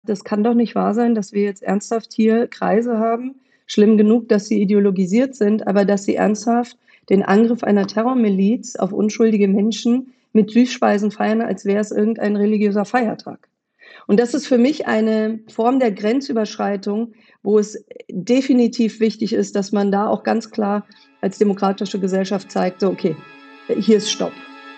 das kann doch nicht wahr sein, dass wir jetzt ernsthaft hier Kreise haben, schlimm genug, dass sie ideologisiert sind, aber dass sie ernsthaft den Angriff einer Terrormiliz auf unschuldige Menschen mit Süßspeisen feiern, als wäre es irgendein religiöser Feiertag. Und das ist für mich eine Form der Grenzüberschreitung, wo es definitiv wichtig ist, dass man da auch ganz klar als demokratische Gesellschaft zeigt, so okay, hier ist Stopp.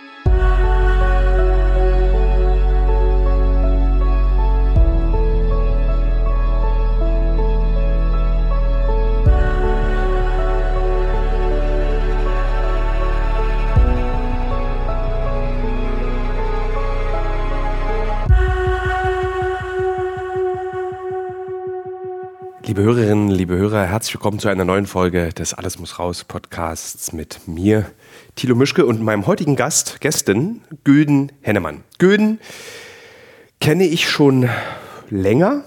Liebe Hörerinnen, liebe Hörer, herzlich willkommen zu einer neuen Folge des Alles muss raus Podcasts mit mir, Thilo Mischke, und meinem heutigen Gästin, Gülden Hennemann. Gülden kenne ich schon länger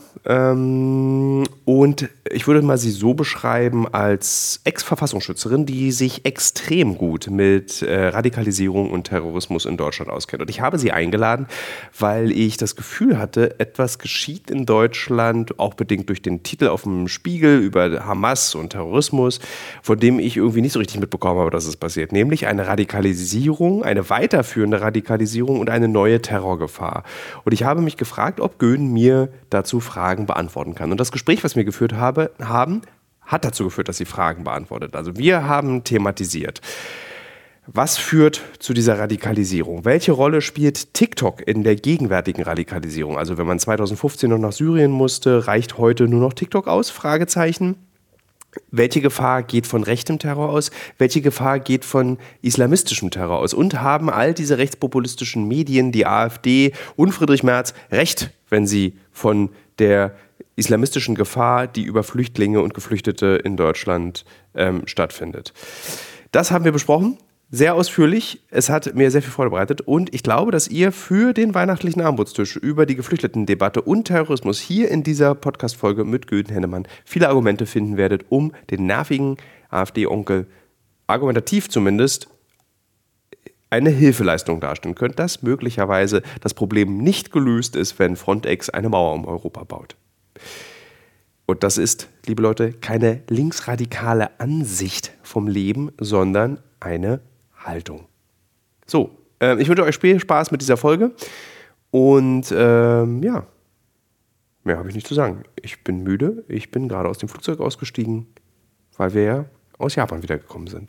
und ich würde mal sie so beschreiben als Ex-Verfassungsschützerin, die sich extrem gut mit Radikalisierung und Terrorismus in Deutschland auskennt. Und ich habe sie eingeladen, weil ich das Gefühl hatte, etwas geschieht in Deutschland, auch bedingt durch den Titel auf dem Spiegel über Hamas und Terrorismus, von dem ich irgendwie nicht so richtig mitbekommen habe, dass es passiert. Nämlich eine Radikalisierung, eine weiterführende Radikalisierung und eine neue Terrorgefahr. Und ich habe mich gefragt, ob Gülden mir dazu Fragen beantworten kann. Und das Gespräch, was wir geführt haben, hat dazu geführt, dass sie Fragen beantwortet. Also wir haben thematisiert, was führt zu dieser Radikalisierung? Welche Rolle spielt TikTok in der gegenwärtigen Radikalisierung? Also wenn man 2015 noch nach Syrien musste, reicht heute nur noch TikTok aus? Fragezeichen. Welche Gefahr geht von rechtem Terror aus? Welche Gefahr geht von islamistischem Terror aus? Und haben all diese rechtspopulistischen Medien, die AfD und Friedrich Merz, recht, wenn sie von der islamistischen Gefahr, die über Flüchtlinge und Geflüchtete in Deutschland stattfindet? Das haben wir besprochen, sehr ausführlich. Es hat mir sehr viel Freude bereitet und ich glaube, dass ihr für den weihnachtlichen Armutstisch über die Geflüchtetendebatte und Terrorismus hier in dieser Podcast-Folge mit Gülden Hennemann viele Argumente finden werdet, um den nervigen AfD-Onkel argumentativ zumindest eine Hilfeleistung darstellen könnt, dass möglicherweise das Problem nicht gelöst ist, wenn Frontex eine Mauer um Europa baut. Und das ist, liebe Leute, keine linksradikale Ansicht vom Leben, sondern eine Haltung. So, ich wünsche euch viel Spaß mit dieser Folge und ja, mehr habe ich nicht zu sagen. Ich bin müde, ich bin gerade aus dem Flugzeug ausgestiegen, weil wir ja aus Japan wiedergekommen sind.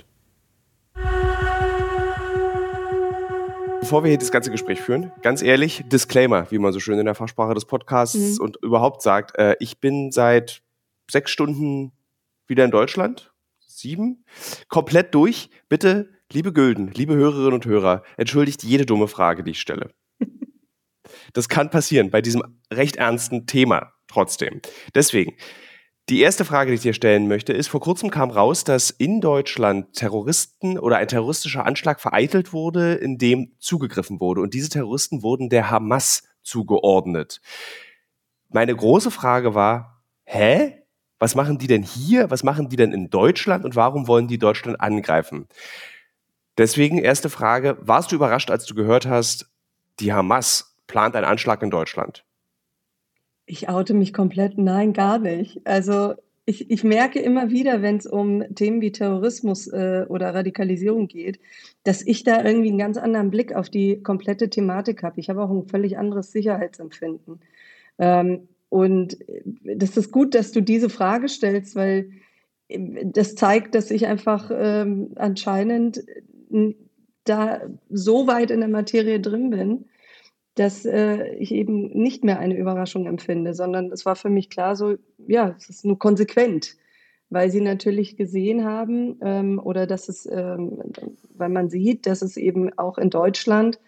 Bevor wir hier das ganze Gespräch führen, ganz ehrlich, Disclaimer, wie man so schön in der Fachsprache des Podcasts und überhaupt sagt, ich bin seit 6 Stunden wieder in Deutschland, 7, komplett durch. Bitte, liebe Gülden, liebe Hörerinnen und Hörer, entschuldigt jede dumme Frage, die ich stelle. Das kann passieren bei diesem recht ernsten Thema trotzdem. Deswegen, die erste Frage, die ich dir stellen möchte, ist, vor kurzem kam raus, dass in Deutschland Terroristen oder ein terroristischer Anschlag vereitelt wurde, in dem zugegriffen wurde. Und diese Terroristen wurden der Hamas zugeordnet. Meine große Frage war, was machen die denn hier? Was machen die denn in Deutschland? Und warum wollen die Deutschland angreifen? Deswegen, erste Frage, warst du überrascht, als du gehört hast, die Hamas plant einen Anschlag in Deutschland? Ich oute mich komplett, nein, gar nicht. Also ich merke immer wieder, wenn es um Themen wie Terrorismus oder Radikalisierung geht, dass ich da irgendwie einen ganz anderen Blick auf die komplette Thematik habe. Ich habe auch ein völlig anderes Sicherheitsempfinden. Und das ist gut, dass du diese Frage stellst, weil das zeigt, dass ich einfach anscheinend da so weit in der Materie drin bin, dass ich eben nicht mehr eine Überraschung empfinde, sondern es war für mich klar so, ja, es ist nur konsequent, weil sie natürlich gesehen haben oder dass es, weil man sieht, dass es eben auch in Deutschland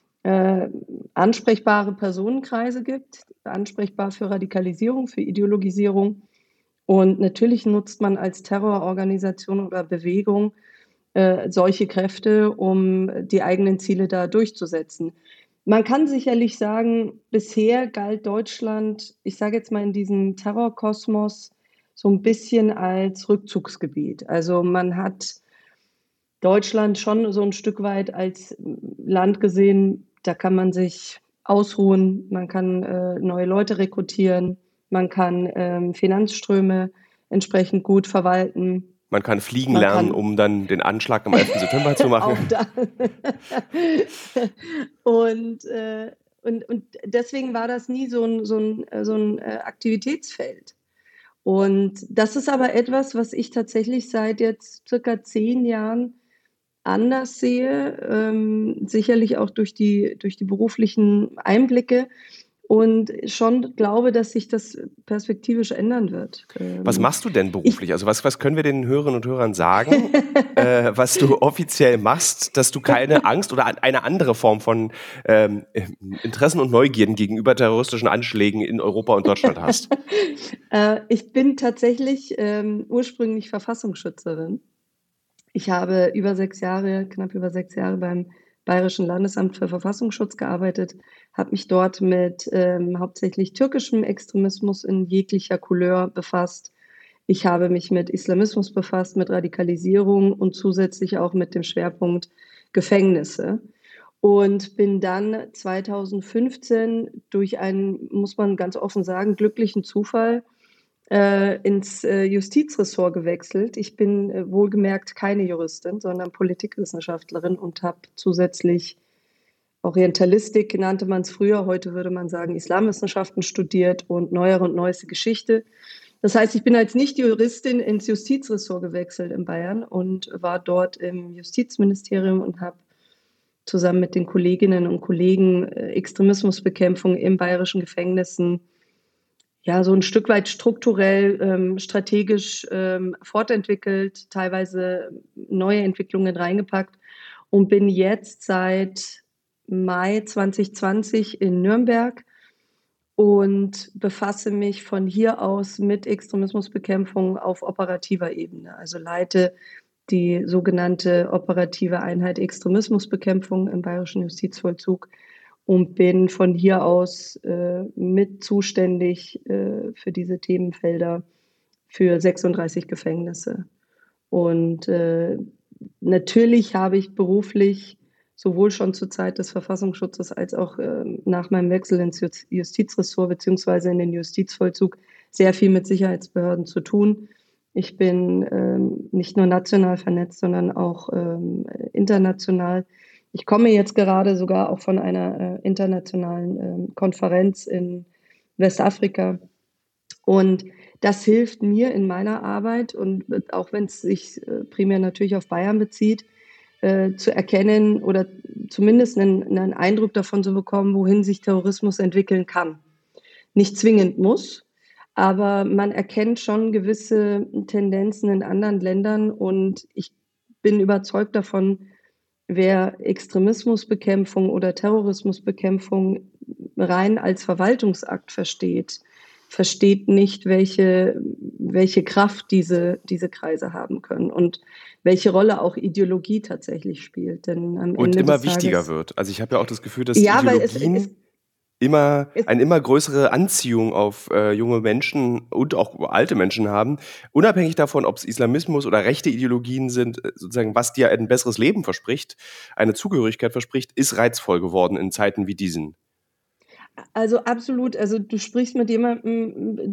ansprechbare Personenkreise gibt, ansprechbar für Radikalisierung, für Ideologisierung. Und natürlich nutzt man als Terrororganisation oder Bewegung solche Kräfte, um die eigenen Ziele da durchzusetzen. Man kann sicherlich sagen, bisher galt Deutschland, ich sage jetzt mal in diesem Terrorkosmos, so ein bisschen als Rückzugsgebiet. Also man hat Deutschland schon so ein Stück weit als Land gesehen, da kann man sich ausruhen, man kann neue Leute rekrutieren, man kann Finanzströme entsprechend gut verwalten. Man kann fliegen Man lernen, kann um dann den Anschlag am 11. September zu machen. auch da. Und, und deswegen war das nie so ein Aktivitätsfeld. Und das ist aber etwas, was ich tatsächlich seit jetzt circa 10 Jahren anders sehe, sicherlich auch durch die beruflichen Einblicke und schon glaube, dass sich das perspektivisch ändern wird. Was machst du denn Ich beruflich? Also was können wir den Hörerinnen und Hörern sagen, was du offiziell machst, dass du keine Angst oder eine andere Form von Interessen und Neugierden gegenüber terroristischen Anschlägen in Europa und Deutschland hast? Ich bin tatsächlich ursprünglich Verfassungsschützerin. Ich habe knapp über 6 Jahre beim Bayerischen Landesamt für Verfassungsschutz gearbeitet, habe mich dort mit hauptsächlich türkischem Extremismus in jeglicher Couleur befasst. Ich habe mich mit Islamismus befasst, mit Radikalisierung und zusätzlich auch mit dem Schwerpunkt Gefängnisse. Und bin dann 2015 durch einen, muss man ganz offen sagen, glücklichen Zufall ins Justizressort gewechselt. Ich bin wohlgemerkt keine Juristin, sondern Politikwissenschaftlerin und habe zusätzlich Orientalistik, nannte man es früher, heute würde man sagen Islamwissenschaften studiert und neuere und neueste Geschichte. Das heißt, ich bin als Nicht-Juristin ins Justizressort gewechselt in Bayern und war dort im Justizministerium und habe zusammen mit den Kolleginnen und Kollegen Extremismusbekämpfung in bayerischen Gefängnissen ja, so ein Stück weit strukturell, strategisch, fortentwickelt, teilweise neue Entwicklungen reingepackt und bin jetzt seit Mai 2020 in Nürnberg und befasse mich von hier aus mit Extremismusbekämpfung auf operativer Ebene. Also leite die sogenannte operative Einheit Extremismusbekämpfung im Bayerischen Justizvollzug und bin von hier aus mit zuständig für diese Themenfelder für 36 Gefängnisse. Und natürlich habe ich beruflich sowohl schon zur Zeit des Verfassungsschutzes als auch nach meinem Wechsel ins Justizressort beziehungsweise in den Justizvollzug sehr viel mit Sicherheitsbehörden zu tun. Ich bin nicht nur national vernetzt, sondern auch international. Ich komme jetzt gerade sogar auch von einer internationalen Konferenz in Westafrika. Und das hilft mir in meiner Arbeit und auch wenn es sich primär natürlich auf Bayern bezieht, zu erkennen oder zumindest einen Eindruck davon zu bekommen, wohin sich Terrorismus entwickeln kann. Nicht zwingend muss, aber man erkennt schon gewisse Tendenzen in anderen Ländern und ich bin überzeugt davon, wer Extremismusbekämpfung oder Terrorismusbekämpfung rein als Verwaltungsakt versteht, versteht nicht, welche Kraft diese Kreise haben können und welche Rolle auch Ideologie tatsächlich spielt. Denn am Und Ende immer des wichtiger Tages, wird. Also ich habe ja auch das Gefühl, dass ja, weil es, Ideologien es eine immer größere Anziehung auf junge Menschen und auch alte Menschen haben, unabhängig davon, ob es Islamismus oder rechte Ideologien sind, sozusagen, was dir ein besseres Leben verspricht, eine Zugehörigkeit verspricht, ist reizvoll geworden in Zeiten wie diesen. Also absolut, also du sprichst mit jemandem,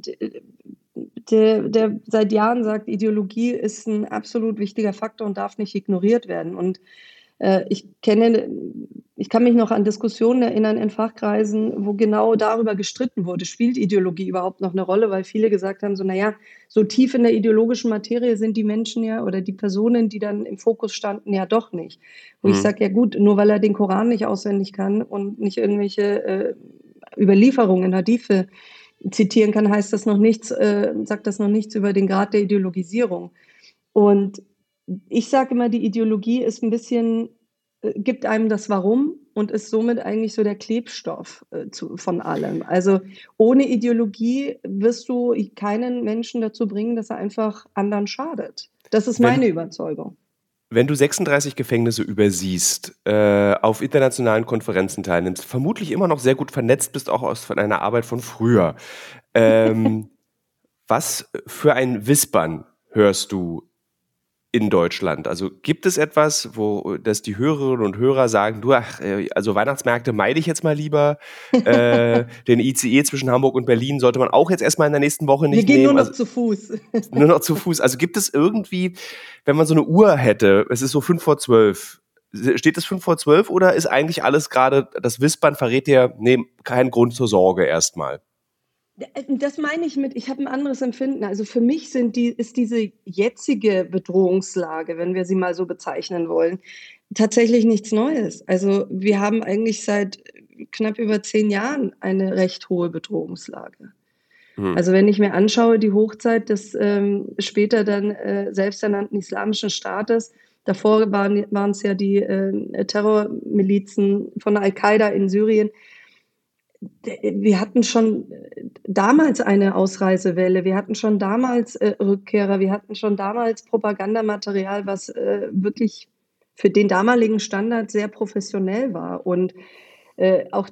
der seit Jahren sagt, Ideologie ist ein absolut wichtiger Faktor und darf nicht ignoriert werden. Und ich kann mich noch an Diskussionen erinnern in Fachkreisen, wo genau darüber gestritten wurde, spielt Ideologie überhaupt noch eine Rolle, weil viele gesagt haben, so, naja, so tief in der ideologischen Materie sind die Menschen ja oder die Personen, die dann im Fokus standen, ja doch nicht. Wo ich Mhm. sage, ja gut, nur weil er den Koran nicht auswendig kann und nicht irgendwelche Überlieferungen, Hadithe zitieren kann, sagt das noch nichts über den Grad der Ideologisierung. Und ich sage immer, die Ideologie ist ein bisschen, gibt einem das Warum und ist somit eigentlich so der Klebstoff von allem. Also ohne Ideologie wirst du keinen Menschen dazu bringen, dass er einfach anderen schadet. Das ist Wenn, meine Überzeugung. wenn du 36 Gefängnisse übersiehst, auf internationalen Konferenzen teilnimmst, vermutlich immer noch sehr gut vernetzt bist, auch aus von einer Arbeit von früher. Ähm, Was für ein Wispern hörst du in Deutschland? Also gibt es etwas, wo dass die Hörerinnen und Hörer sagen, du, also Weihnachtsmärkte meide ich jetzt mal lieber, den ICE zwischen Hamburg und Berlin sollte man auch jetzt erstmal in der nächsten Woche Wir nicht gehen nur nehmen, noch also zu Fuß. nur noch zu Fuß. Also gibt es irgendwie, wenn man so eine Uhr hätte, es ist so 5 vor 12, steht es 5 vor 12 oder ist eigentlich alles gerade, das Wispern verrät dir, nee, kein Grund zur Sorge erstmal? Das meine ich mit, ich habe ein anderes Empfinden. Also für mich ist diese jetzige Bedrohungslage, wenn wir sie mal so bezeichnen wollen, tatsächlich nichts Neues. Also wir haben eigentlich seit knapp über 10 Jahren eine recht hohe Bedrohungslage. Hm. Also wenn ich mir anschaue, die Hochzeit des später dann selbsternannten Islamischen Staates, davor waren es ja die Terrormilizen von Al-Qaida in Syrien. Wir hatten schon damals eine Ausreisewelle, wir hatten schon damals Rückkehrer, wir hatten schon damals Propagandamaterial, was wirklich für den damaligen Standard sehr professionell war. Und auch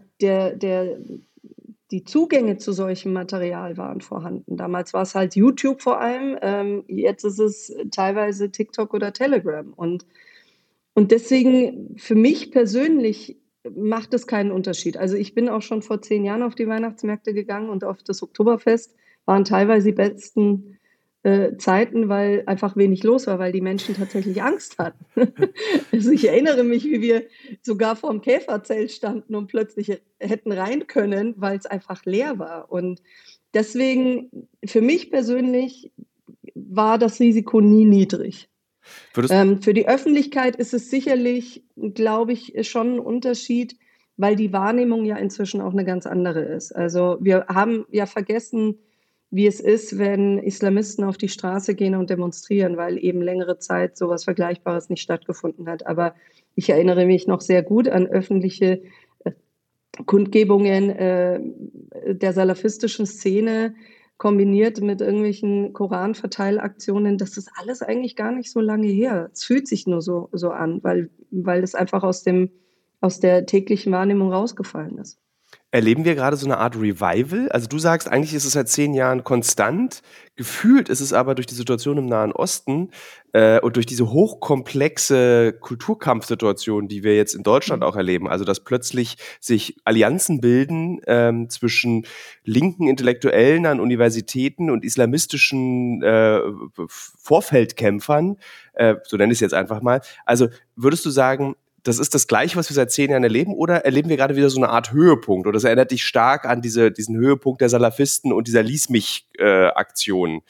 die Zugänge zu solchem Material waren vorhanden. Damals war es halt YouTube vor allem, jetzt ist es teilweise TikTok oder Telegram. Und deswegen, für mich persönlich macht es keinen Unterschied. Also ich bin auch schon vor 10 Jahren auf die Weihnachtsmärkte gegangen und auf das Oktoberfest waren teilweise die besten Zeiten, weil einfach wenig los war, weil die Menschen tatsächlich Angst hatten. Also ich erinnere mich, wie wir sogar vorm Käferzelt standen und plötzlich hätten rein können, weil es einfach leer war. Und deswegen, für mich persönlich, war das Risiko nie niedrig. Würdest, Für die Öffentlichkeit ist es sicherlich, glaube ich, schon ein Unterschied, weil die Wahrnehmung ja inzwischen auch eine ganz andere ist. Also wir haben ja vergessen, wie es ist, wenn Islamisten auf die Straße gehen und demonstrieren, weil eben längere Zeit sowas Vergleichbares nicht stattgefunden hat. Aber ich erinnere mich noch sehr gut an öffentliche Kundgebungen der salafistischen Szene kombiniert mit irgendwelchen Koranverteilaktionen. Das ist alles eigentlich gar nicht so lange her. Es fühlt sich nur so an, weil es einfach aus der täglichen Wahrnehmung rausgefallen ist. Erleben wir gerade so eine Art Revival? Also du sagst, eigentlich ist es seit 10 Jahren konstant. Gefühlt ist es aber durch die Situation im Nahen Osten und durch diese hochkomplexe Kulturkampfsituation, die wir jetzt in Deutschland auch erleben, also dass plötzlich sich Allianzen bilden zwischen linken Intellektuellen an Universitäten und islamistischen Vorfeldkämpfern, so nenne ich es jetzt einfach mal. Also würdest du sagen, das ist das Gleiche, was wir seit 10 Jahren erleben, oder erleben wir gerade wieder so eine Art Höhepunkt? Oder das erinnert dich stark an diesen Höhepunkt der Salafisten und dieser Lies mich-Aktion?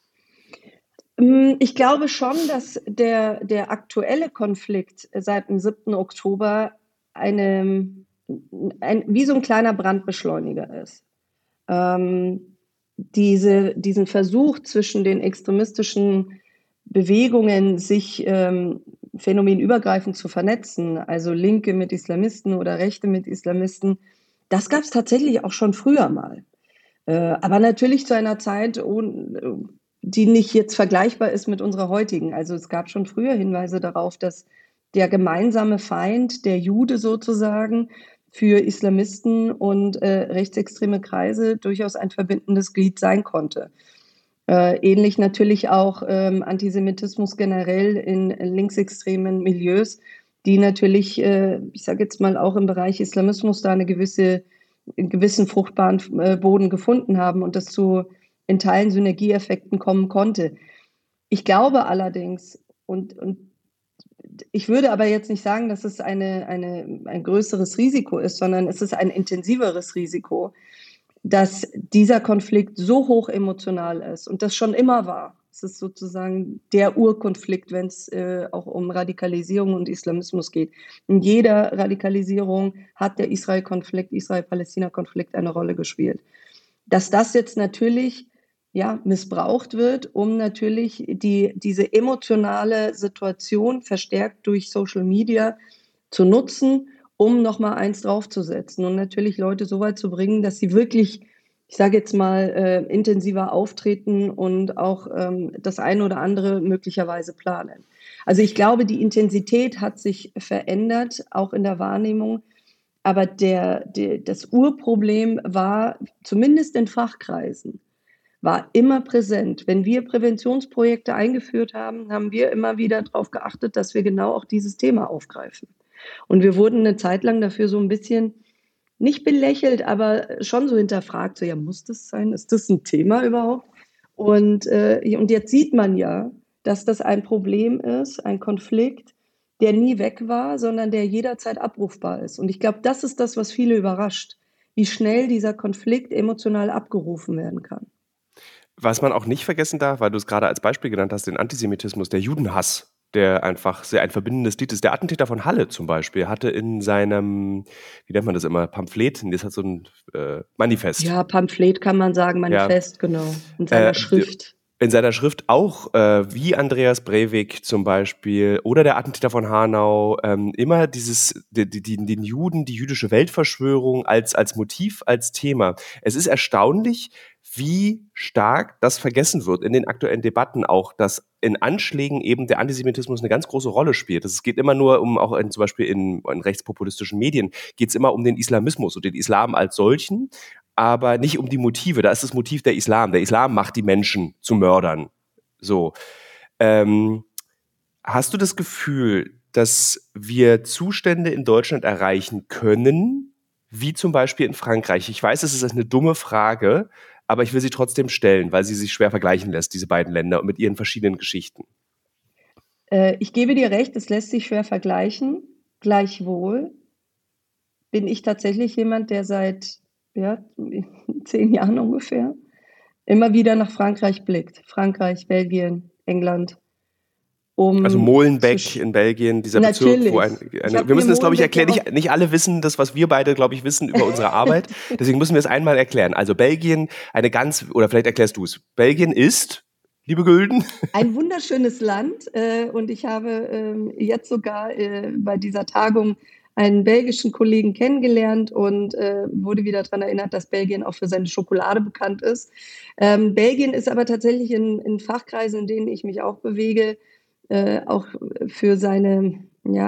Ich glaube schon, dass der aktuelle Konflikt seit dem 7. Oktober wie so ein kleiner Brandbeschleuniger ist. Diesen Versuch zwischen den extremistischen Bewegungen, sich phänomenübergreifend zu vernetzen, also Linke mit Islamisten oder Rechte mit Islamisten, das gab es tatsächlich auch schon früher mal. Aber natürlich zu einer Zeit, die nicht jetzt vergleichbar ist mit unserer heutigen. Also es gab schon früher Hinweise darauf, dass der gemeinsame Feind, der Jude sozusagen, für Islamisten und rechtsextreme Kreise durchaus ein verbindendes Glied sein konnte. Ähnlich natürlich auch Antisemitismus generell in linksextremen Milieus, die natürlich, ich sage jetzt mal, auch im Bereich Islamismus da einen gewissen fruchtbaren Boden gefunden haben und das zu in Teilen Synergieeffekten kommen konnte. Ich glaube allerdings, und ich würde aber jetzt nicht sagen, dass es ein größeres Risiko ist, sondern es ist ein intensiveres Risiko, dass dieser Konflikt so hoch emotional ist und das schon immer war. Es ist sozusagen der Urkonflikt, wenn es auch um Radikalisierung und Islamismus geht. In jeder Radikalisierung hat der Israel-Konflikt, Israel-Palästina-Konflikt eine Rolle gespielt. Dass das jetzt natürlich ja, missbraucht wird, um natürlich diese emotionale Situation verstärkt durch Social Media zu nutzen, um nochmal eins draufzusetzen und natürlich Leute so weit zu bringen, dass sie wirklich, ich sage jetzt mal, intensiver auftreten und auch das eine oder andere möglicherweise planen. Also ich glaube, die Intensität hat sich verändert, auch in der Wahrnehmung. Aber das Urproblem war, zumindest in Fachkreisen, war immer präsent. Wenn wir Präventionsprojekte eingeführt haben, haben wir immer wieder darauf geachtet, dass wir genau auch dieses Thema aufgreifen. Und wir wurden eine Zeit lang dafür so ein bisschen nicht belächelt, aber schon so hinterfragt, so ja, muss das sein? Ist das ein Thema überhaupt? Und jetzt sieht man ja, dass das ein Problem ist, ein Konflikt, der nie weg war, sondern der jederzeit abrufbar ist. Und ich glaube, das ist das, was viele überrascht, wie schnell dieser Konflikt emotional abgerufen werden kann. Was man auch nicht vergessen darf, weil du es gerade als Beispiel genannt hast, den Antisemitismus, der Judenhass, der einfach sehr ein verbindendes Lied ist. Der Attentäter von Halle zum Beispiel hatte in seinem, wie nennt man das immer, Pamphlet, das hat so ein Manifest. Ja, Pamphlet kann man sagen, Ja, Manifest, genau, in seiner Schrift. in seiner Schrift auch, wie Andreas Breivik zum Beispiel oder der Attentäter von Hanau, immer den Juden, die jüdische Weltverschwörung als Motiv, als Thema. Es ist erstaunlich, wie stark das vergessen wird in den aktuellen Debatten auch, dass in Anschlägen eben der Antisemitismus eine ganz große Rolle spielt. Es geht immer nur auch zum Beispiel in rechtspopulistischen Medien, geht es immer um den Islamismus und den Islam als solchen, aber nicht um die Motive. Da ist das Motiv der Islam. Der Islam macht die Menschen zu Mördern. So. Hast du das Gefühl, dass wir Zustände in Deutschland erreichen können, wie zum Beispiel in Frankreich? Ich weiß, es ist eine dumme Frage, aber ich will sie trotzdem stellen, weil sie sich schwer vergleichen lässt, diese beiden Länder, mit ihren verschiedenen Geschichten. Ich gebe dir recht, es lässt sich schwer vergleichen. Gleichwohl bin ich tatsächlich jemand, der seit 10 Jahren ungefähr immer wieder nach Frankreich blickt. Frankreich, Belgien, England. Also Molenbeek in Belgien, dieser Bezirk, wo wir müssen das, glaube ich, erklären. Nicht alle wissen das, was wir beide, glaube ich, wissen über unsere Arbeit. Deswegen müssen wir es einmal erklären. Also Belgien, oder vielleicht erklärst du es. Belgien ist, liebe Gülden, ein wunderschönes Land. Und ich habe jetzt sogar bei dieser Tagung einen belgischen Kollegen kennengelernt und wurde wieder daran erinnert, dass Belgien auch für seine Schokolade bekannt ist. Belgien ist aber tatsächlich in Fachkreisen, in denen ich mich auch bewege, auch für seine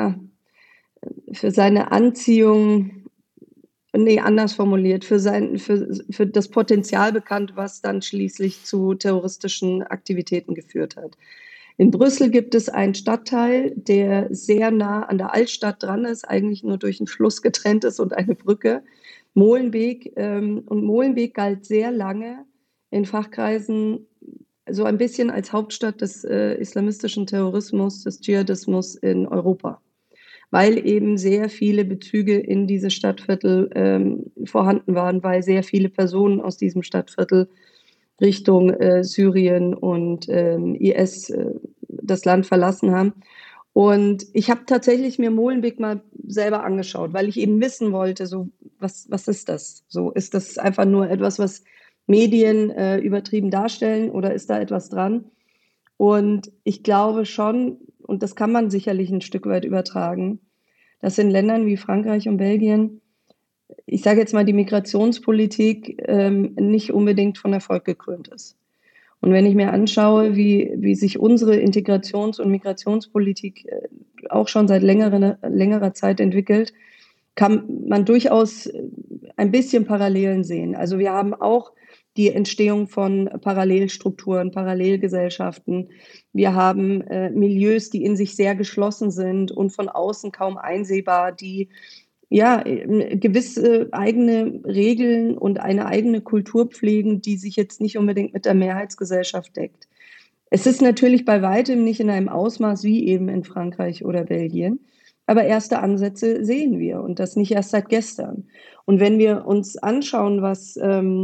Anziehung, nee, anders formuliert, für das Potenzial bekannt, was dann schließlich zu terroristischen Aktivitäten geführt hat. In Brüssel gibt es einen Stadtteil, der sehr nah an der Altstadt dran ist, eigentlich nur durch einen Fluss getrennt ist und eine Brücke, Molenbeek. Und Molenbeek galt sehr lange in Fachkreisen so ein bisschen als Hauptstadt des islamistischen Terrorismus, des Dschihadismus in Europa, weil eben sehr viele Bezüge in diese Stadtviertel vorhanden waren, weil sehr viele Personen aus diesem Stadtviertel Richtung Syrien und IS das Land verlassen haben. Und ich habe tatsächlich mir Molenbeek mal selber angeschaut, weil ich eben wissen wollte, so was ist das? So, ist das einfach nur etwas, was Medien übertrieben darstellen oder ist da etwas dran? Und ich glaube schon, und das kann man sicherlich ein Stück weit übertragen, dass in Ländern wie Frankreich und Belgien, ich sage jetzt mal, die Migrationspolitik nicht unbedingt von Erfolg gekrönt ist. Und wenn ich mir anschaue, wie sich unsere Integrations- und Migrationspolitik auch schon seit längerer Zeit entwickelt, kann man durchaus ein bisschen Parallelen sehen. Also wir haben auch die Entstehung von Parallelstrukturen, Parallelgesellschaften. Wir haben Milieus, die in sich sehr geschlossen sind und von außen kaum einsehbar, die ja gewisse eigene Regeln und eine eigene Kultur pflegen, die sich jetzt nicht unbedingt mit der Mehrheitsgesellschaft deckt. Es ist natürlich bei weitem nicht in einem Ausmaß wie eben in Frankreich oder Belgien, aber erste Ansätze sehen wir und das nicht erst seit gestern. Und wenn wir uns anschauen, was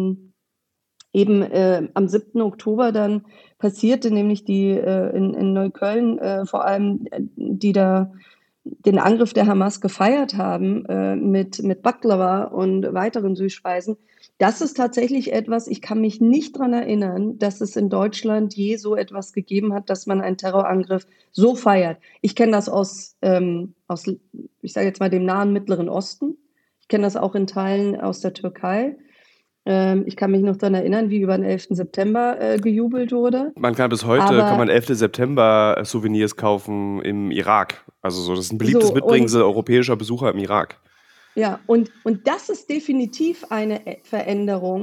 eben am 7. Oktober dann passierte, nämlich die in Neukölln vor allem, die da den Angriff der Hamas gefeiert haben mit Baklava und weiteren Süßspeisen. Das ist tatsächlich etwas, ich kann mich nicht daran erinnern, dass es in Deutschland je so etwas gegeben hat, dass man einen Terrorangriff so feiert. Ich kenne das aus, ich sage jetzt mal, dem nahen Mittleren Osten. Ich kenne das auch in Teilen aus der Türkei. Ich kann mich noch daran erinnern, wie über den 11. September gejubelt wurde. Man kann bis heute, kann man 11. September Souvenirs kaufen im Irak. Also so, das ist ein beliebtes Mitbringsel europäischer Besucher im Irak. Ja, und das ist definitiv eine Veränderung,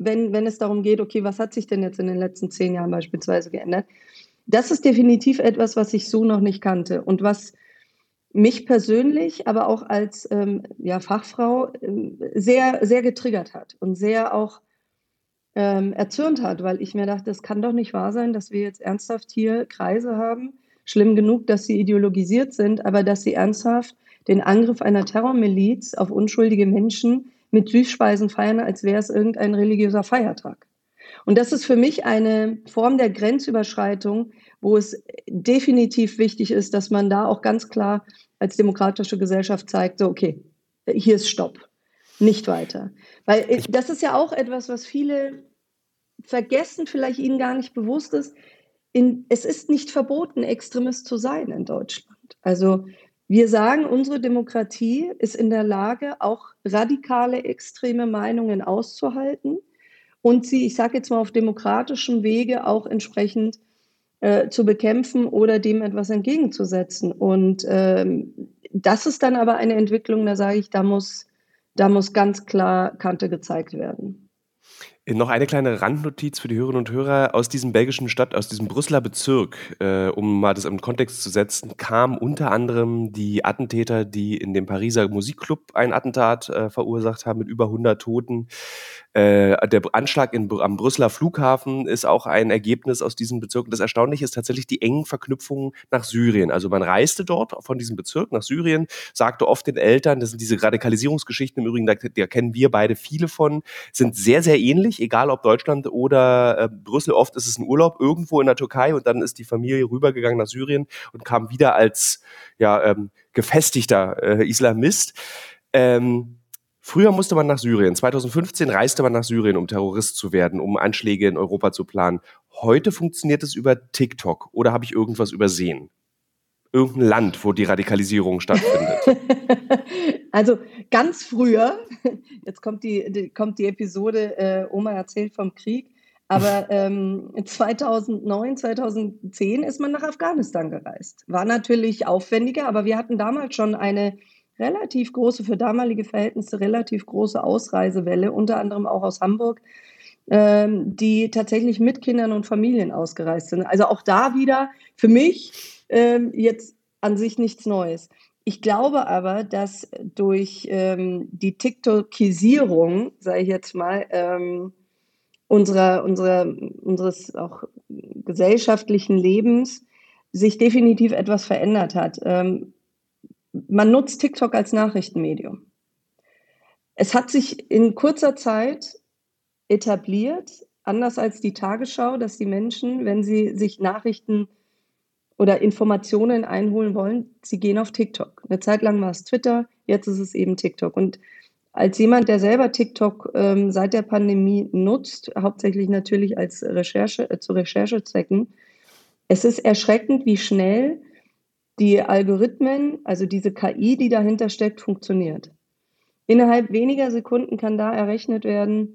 wenn es darum geht, okay, was hat sich denn jetzt in den letzten 10 Jahren beispielsweise geändert? Das ist definitiv etwas, was ich so noch nicht kannte und was mich persönlich, aber auch als Fachfrau sehr, sehr getriggert hat und sehr auch erzürnt hat, weil ich mir dachte, es kann doch nicht wahr sein, dass wir jetzt ernsthaft hier Kreise haben. Schlimm genug, dass sie ideologisiert sind, aber dass sie ernsthaft den Angriff einer Terrormiliz auf unschuldige Menschen mit Süßspeisen feiern, als wäre es irgendein religiöser Feiertag. Und das ist für mich eine Form der Grenzüberschreitung, wo es definitiv wichtig ist, dass man da auch ganz klar als demokratische Gesellschaft zeigt, so, okay, hier ist Stopp, nicht weiter. Weil das ist ja auch etwas, was viele vergessen, vielleicht ihnen gar nicht bewusst ist. Es ist nicht verboten, Extremist zu sein in Deutschland. Also wir sagen, unsere Demokratie ist in der Lage, auch radikale, extreme Meinungen auszuhalten und sie, ich sage jetzt mal, auf demokratischem Wege auch entsprechend zu bekämpfen oder dem etwas entgegenzusetzen. Und das ist dann aber eine Entwicklung, da sage ich, da muss ganz klar Kante gezeigt werden. Noch eine kleine Randnotiz für die Hörerinnen und Hörer aus diesem belgischen Stadt, aus diesem Brüsseler Bezirk, um mal das im Kontext zu setzen, kamen unter anderem die Attentäter, die in dem Pariser Musikclub ein Attentat verursacht haben mit über 100 Toten. Der Anschlag am Brüsseler Flughafen ist auch ein Ergebnis aus diesem Bezirk. Und das Erstaunliche ist tatsächlich die engen Verknüpfungen nach Syrien. Also man reiste dort von diesem Bezirk nach Syrien, sagte oft den Eltern, das sind diese Radikalisierungsgeschichten, im Übrigen, da kennen wir beide viele von, sind sehr, sehr ähnlich, egal ob Deutschland oder Brüssel. Oft ist es ein Urlaub irgendwo in der Türkei und dann ist die Familie rübergegangen nach Syrien und kam wieder als gefestigter Islamist. Früher musste man nach Syrien. 2015 reiste man nach Syrien, um Terrorist zu werden, um Anschläge in Europa zu planen. Heute funktioniert es über TikTok. Oder habe ich irgendwas übersehen? Irgendein Land, wo die Radikalisierung stattfindet. Also ganz früher, jetzt kommt die Episode, Oma erzählt vom Krieg, aber 2009, 2010 ist man nach Afghanistan gereist. War natürlich aufwendiger, aber wir hatten damals schon eine relativ große, für damalige Verhältnisse relativ große Ausreisewelle, unter anderem auch aus Hamburg, die tatsächlich mit Kindern und Familien ausgereist sind. Also auch da wieder für mich jetzt an sich nichts Neues. Ich glaube aber, dass durch die TikTokisierung, sage ich jetzt mal, unseres auch gesellschaftlichen Lebens sich definitiv etwas verändert hat. Man nutzt TikTok als Nachrichtenmedium. Es hat sich in kurzer Zeit etabliert, anders als die Tagesschau, dass die Menschen, wenn sie sich Nachrichten oder Informationen einholen wollen, sie gehen auf TikTok. Eine Zeit lang war es Twitter, jetzt ist es eben TikTok. Und als jemand, der selber TikTok seit der Pandemie nutzt, hauptsächlich natürlich als zu Recherchezwecken, es ist erschreckend, wie schnell die Algorithmen, also diese KI, die dahinter steckt, funktioniert. Innerhalb weniger Sekunden kann da errechnet werden,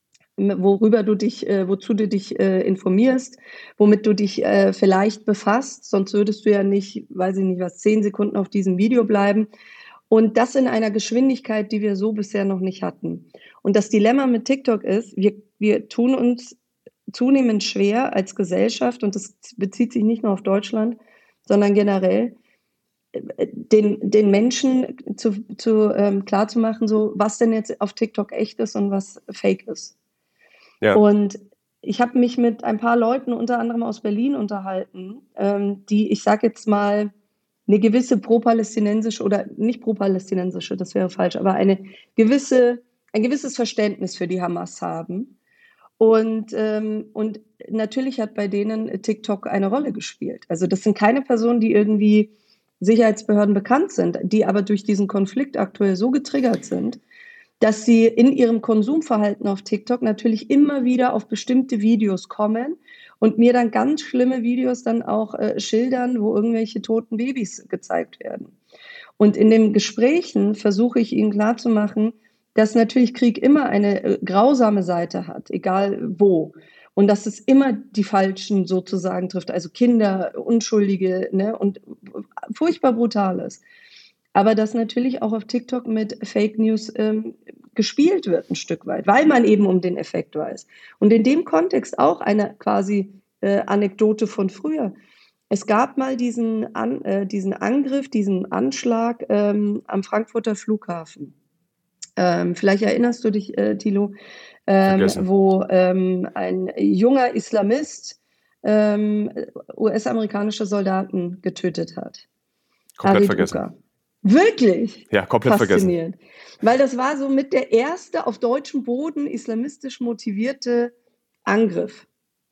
wozu du dich informierst, womit du dich vielleicht befasst, sonst würdest du ja nicht, weiß ich nicht was, 10 Sekunden auf diesem Video bleiben. Und das in einer Geschwindigkeit, die wir so bisher noch nicht hatten. Und das Dilemma mit TikTok ist, wir tun uns zunehmend schwer als Gesellschaft, und das bezieht sich nicht nur auf Deutschland, sondern generell, den Menschen klar zu machen, so, was denn jetzt auf TikTok echt ist und was fake ist. Ja. Und ich habe mich mit ein paar Leuten, unter anderem aus Berlin, unterhalten, die, ich sage jetzt mal, eine gewisse pro-palästinensische oder nicht pro-palästinensische, das wäre falsch, aber ein gewisses Verständnis für die Hamas haben. Und natürlich hat bei denen TikTok eine Rolle gespielt. Also das sind keine Personen, die irgendwie Sicherheitsbehörden bekannt sind, die aber durch diesen Konflikt aktuell so getriggert sind, dass sie in ihrem Konsumverhalten auf TikTok natürlich immer wieder auf bestimmte Videos kommen und mir dann ganz schlimme Videos dann auch schildern, wo irgendwelche toten Babys gezeigt werden. Und in den Gesprächen versuche ich ihnen klarzumachen, dass natürlich Krieg immer eine grausame Seite hat, egal wo. Und dass es immer die Falschen sozusagen trifft, also Kinder, Unschuldige, ne, und furchtbar Brutales. Aber dass natürlich auch auf TikTok mit Fake News gespielt wird, ein Stück weit, weil man eben um den Effekt weiß. Und in dem Kontext auch eine quasi Anekdote von früher. Es gab mal diesen Angriff, diesen Anschlag am Frankfurter Flughafen. Vielleicht erinnerst du dich, Thilo, Vergessen. wo ein junger Islamist US-amerikanische Soldaten getötet hat. Komplett Arid vergessen. Uka. Wirklich? Ja, komplett vergessen. Faszinierend. Weil das war so mit der erste auf deutschem Boden islamistisch motivierte Angriff.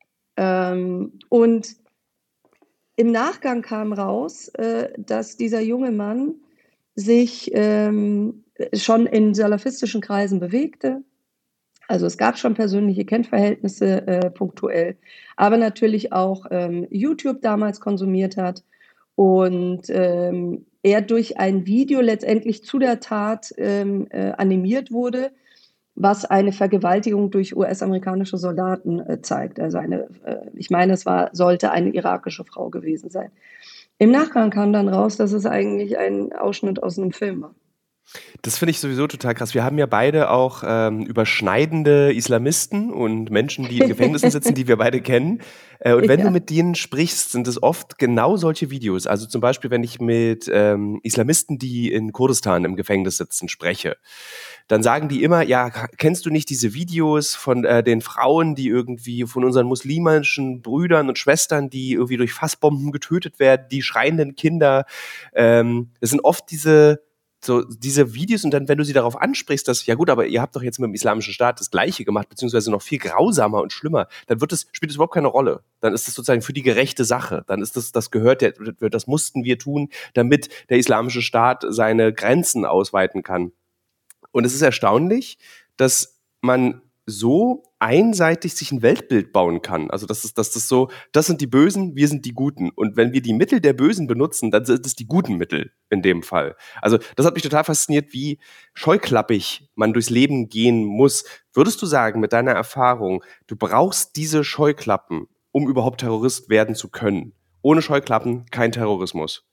Und im Nachgang kam raus, dass dieser junge Mann sich schon in salafistischen Kreisen bewegte. Also es gab schon persönliche Kennverhältnisse punktuell, aber natürlich auch YouTube damals konsumiert hat und er durch ein Video letztendlich zu der Tat animiert wurde, was eine Vergewaltigung durch US-amerikanische Soldaten zeigt. Also ich meine, sollte eine irakische Frau gewesen sein. Im Nachgang kam dann raus, dass es eigentlich ein Ausschnitt aus einem Film war. Das finde ich sowieso total krass. Wir haben ja beide auch überschneidende Islamisten und Menschen, die in Gefängnissen sitzen, die wir beide kennen. Und wenn du mit denen sprichst, sind es oft genau solche Videos. Also zum Beispiel, wenn ich mit Islamisten, die in Kurdistan im Gefängnis sitzen, spreche, dann sagen die immer, ja, kennst du nicht diese Videos von den Frauen, die irgendwie von unseren muslimischen Brüdern und Schwestern, die irgendwie durch Fassbomben getötet werden, die schreienden Kinder. Das sind oft diese Videos, und dann, wenn du sie darauf ansprichst, dass, ja gut, aber ihr habt doch jetzt mit dem Islamischen Staat das Gleiche gemacht, beziehungsweise noch viel grausamer und schlimmer, dann spielt es überhaupt keine Rolle. Dann ist es sozusagen für die gerechte Sache. Dann ist das mussten wir tun, damit der Islamische Staat seine Grenzen ausweiten kann. Und es ist erstaunlich, dass man so einseitig sich ein Weltbild bauen kann. Also das sind die Bösen, wir sind die Guten. Und wenn wir die Mittel der Bösen benutzen, dann sind es die guten Mittel in dem Fall. Also das hat mich total fasziniert, wie scheuklappig man durchs Leben gehen muss. Würdest du sagen, mit deiner Erfahrung, du brauchst diese Scheuklappen, um überhaupt Terrorist werden zu können? Ohne Scheuklappen kein Terrorismus.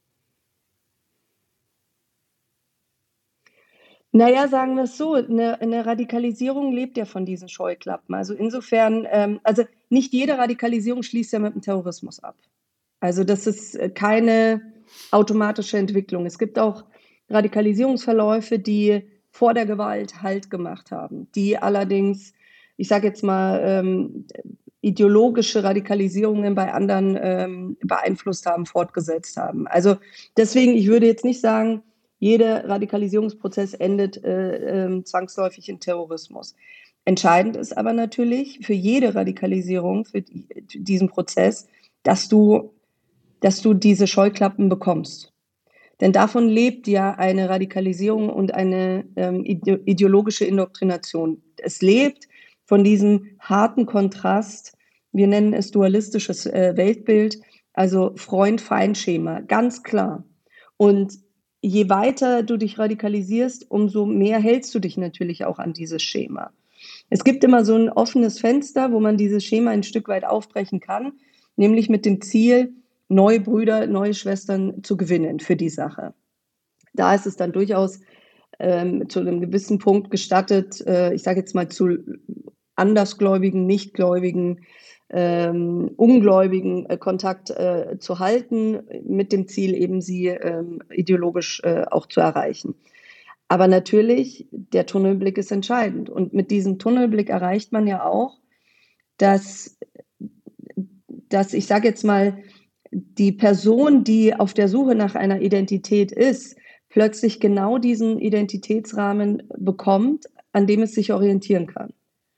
Naja, sagen wir es so, eine Radikalisierung lebt ja von diesen Scheuklappen. Also insofern, also nicht jede Radikalisierung schließt ja mit dem Terrorismus ab. Also das ist keine automatische Entwicklung. Es gibt auch Radikalisierungsverläufe, die vor der Gewalt Halt gemacht haben, die allerdings, ich sage jetzt mal, ideologische Radikalisierungen bei anderen beeinflusst haben, fortgesetzt haben. Also deswegen, ich würde jetzt nicht sagen, jeder Radikalisierungsprozess endet zwangsläufig in Terrorismus. Entscheidend ist aber natürlich für jede Radikalisierung, für diesen Prozess, dass du diese Scheuklappen bekommst. Denn davon lebt ja eine Radikalisierung und eine ideologische Indoktrination. Es lebt von diesem harten Kontrast, wir nennen es dualistisches Weltbild, also Freund-Feind-Schema, ganz klar. Und je weiter du dich radikalisierst, umso mehr hältst du dich natürlich auch an dieses Schema. Es gibt immer so ein offenes Fenster, wo man dieses Schema ein Stück weit aufbrechen kann, nämlich mit dem Ziel, neue Brüder, neue Schwestern zu gewinnen für die Sache. Da ist es dann durchaus zu einem gewissen Punkt gestattet, ich sage jetzt mal zu Andersgläubigen, Nichtgläubigen, Ungläubigen Kontakt zu halten, mit dem Ziel eben sie ideologisch auch zu erreichen. Aber natürlich, der Tunnelblick ist entscheidend. Und mit diesem Tunnelblick erreicht man ja auch, dass ich sage jetzt mal, die Person, die auf der Suche nach einer Identität ist, plötzlich genau diesen Identitätsrahmen bekommt, an dem es sich orientieren kann.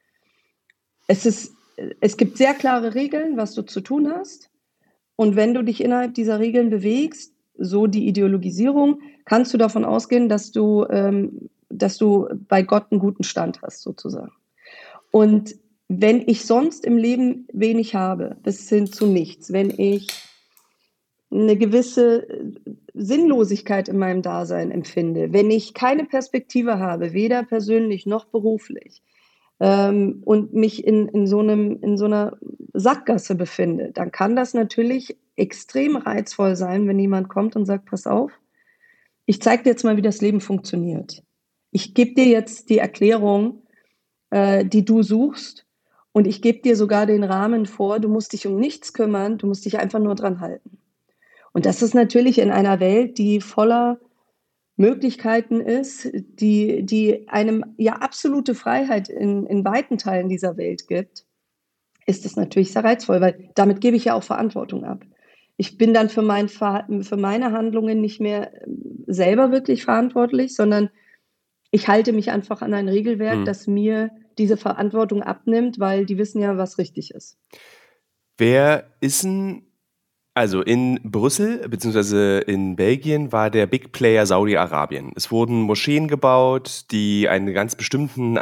Es gibt sehr klare Regeln, was du zu tun hast. Und wenn du dich innerhalb dieser Regeln bewegst, so die Ideologisierung, kannst du davon ausgehen, dass du bei Gott einen guten Stand hast, sozusagen. Und wenn ich sonst im Leben wenig habe, bis hin zu nichts, wenn ich eine gewisse Sinnlosigkeit in meinem Dasein empfinde, wenn ich keine Perspektive habe, weder persönlich noch beruflich, und mich in so einer Sackgasse befinde, dann kann das natürlich extrem reizvoll sein, wenn jemand kommt und sagt, pass auf, ich zeige dir jetzt mal, wie das Leben funktioniert. ich gebe dir jetzt die Erklärung, die du suchst, und ich gebe dir sogar den Rahmen vor, du musst dich um nichts kümmern, du musst dich einfach nur dran halten. Und das ist natürlich in einer Welt, die voller Möglichkeiten ist, die einem ja absolute Freiheit in weiten Teilen dieser Welt gibt, ist es natürlich sehr reizvoll, weil damit gebe ich ja auch Verantwortung ab. Ich bin dann für meine Handlungen nicht mehr selber wirklich verantwortlich, sondern ich halte mich einfach an ein Regelwerk, Hm. das mir diese Verantwortung abnimmt, weil die wissen ja, was richtig ist. Wer ist denn, also in Brüssel bzw. in Belgien war der Big Player Saudi-Arabien. Es wurden Moscheen gebaut, die einen ganz bestimmten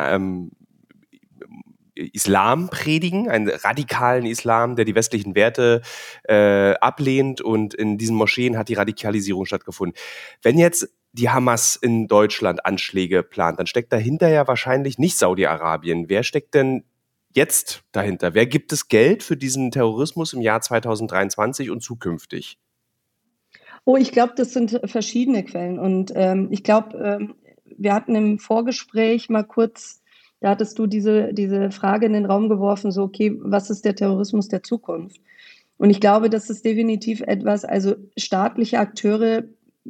Islam predigen, einen radikalen Islam, der die westlichen Werte ablehnt, und in diesen Moscheen hat die Radikalisierung stattgefunden. Wenn jetzt die Hamas in Deutschland Anschläge plant, dann steckt dahinter ja wahrscheinlich nicht Saudi-Arabien. Wer steckt denn jetzt dahinter? Wer gibt das Geld für diesen Terrorismus im Jahr 2023 und zukünftig? Oh, ich glaube, das sind verschiedene Quellen. Und ich glaube, wir hatten im Vorgespräch mal kurz, da hattest du diese Frage in den Raum geworfen, so, okay, was ist der Terrorismus der Zukunft? Und ich glaube, das ist definitiv etwas, also staatliche Akteure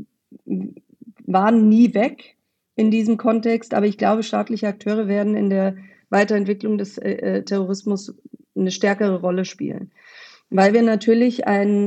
waren nie weg in diesem Kontext, aber ich glaube, staatliche Akteure werden in der Weiterentwicklung des Terrorismus eine stärkere Rolle spielen. Weil wir natürlich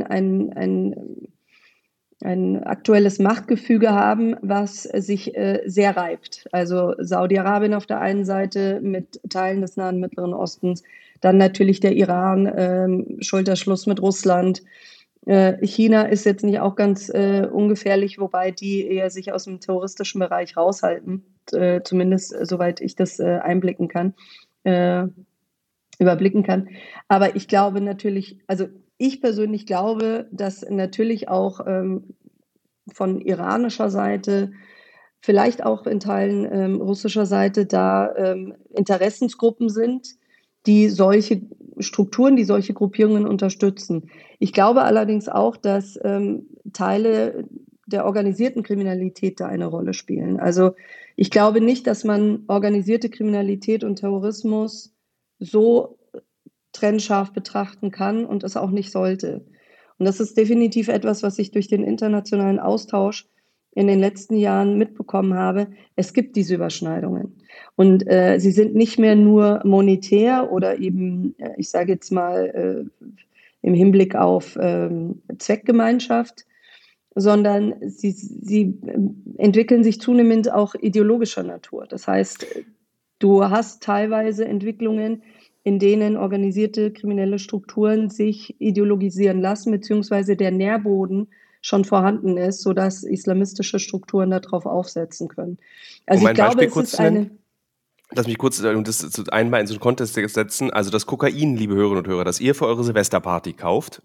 ein aktuelles Machtgefüge haben, was sich sehr reibt. Also Saudi-Arabien auf der einen Seite mit Teilen des Nahen Mittleren Ostens, dann natürlich der Iran, Schulterschluss mit Russland. China ist jetzt nicht auch ganz ungefährlich, wobei die eher sich aus dem terroristischen Bereich raushalten, zumindest soweit ich das einblicken kann, überblicken kann. Aber ich glaube natürlich, also ich persönlich glaube, dass natürlich auch von iranischer Seite, vielleicht auch in Teilen russischer Seite, da Interessensgruppen sind, die solche Strukturen, die solche Gruppierungen unterstützen. Ich glaube allerdings auch, dass Teile der organisierten Kriminalität da eine Rolle spielen. Also ich glaube nicht, dass man organisierte Kriminalität und Terrorismus so trennscharf betrachten kann und es auch nicht sollte. Und das ist definitiv etwas, was ich durch den internationalen Austausch in den letzten Jahren mitbekommen habe. Es gibt diese Überschneidungen. Und sie sind nicht mehr nur monetär oder eben, ich sage jetzt mal, im Hinblick auf Zweckgemeinschaft, sondern sie entwickeln sich zunehmend auch ideologischer Natur. Das heißt, du hast teilweise Entwicklungen, in denen organisierte kriminelle Strukturen sich ideologisieren lassen, beziehungsweise der Nährboden schon vorhanden ist, sodass islamistische Strukturen darauf aufsetzen können. Also Um ich ein glaube, Beispiel es kurz ist zu nennen, eine. lass mich kurz, um das einmal in so einen Kontext setzen. Also das Kokain, liebe Hörerinnen und Hörer, das ihr für eure Silvesterparty kauft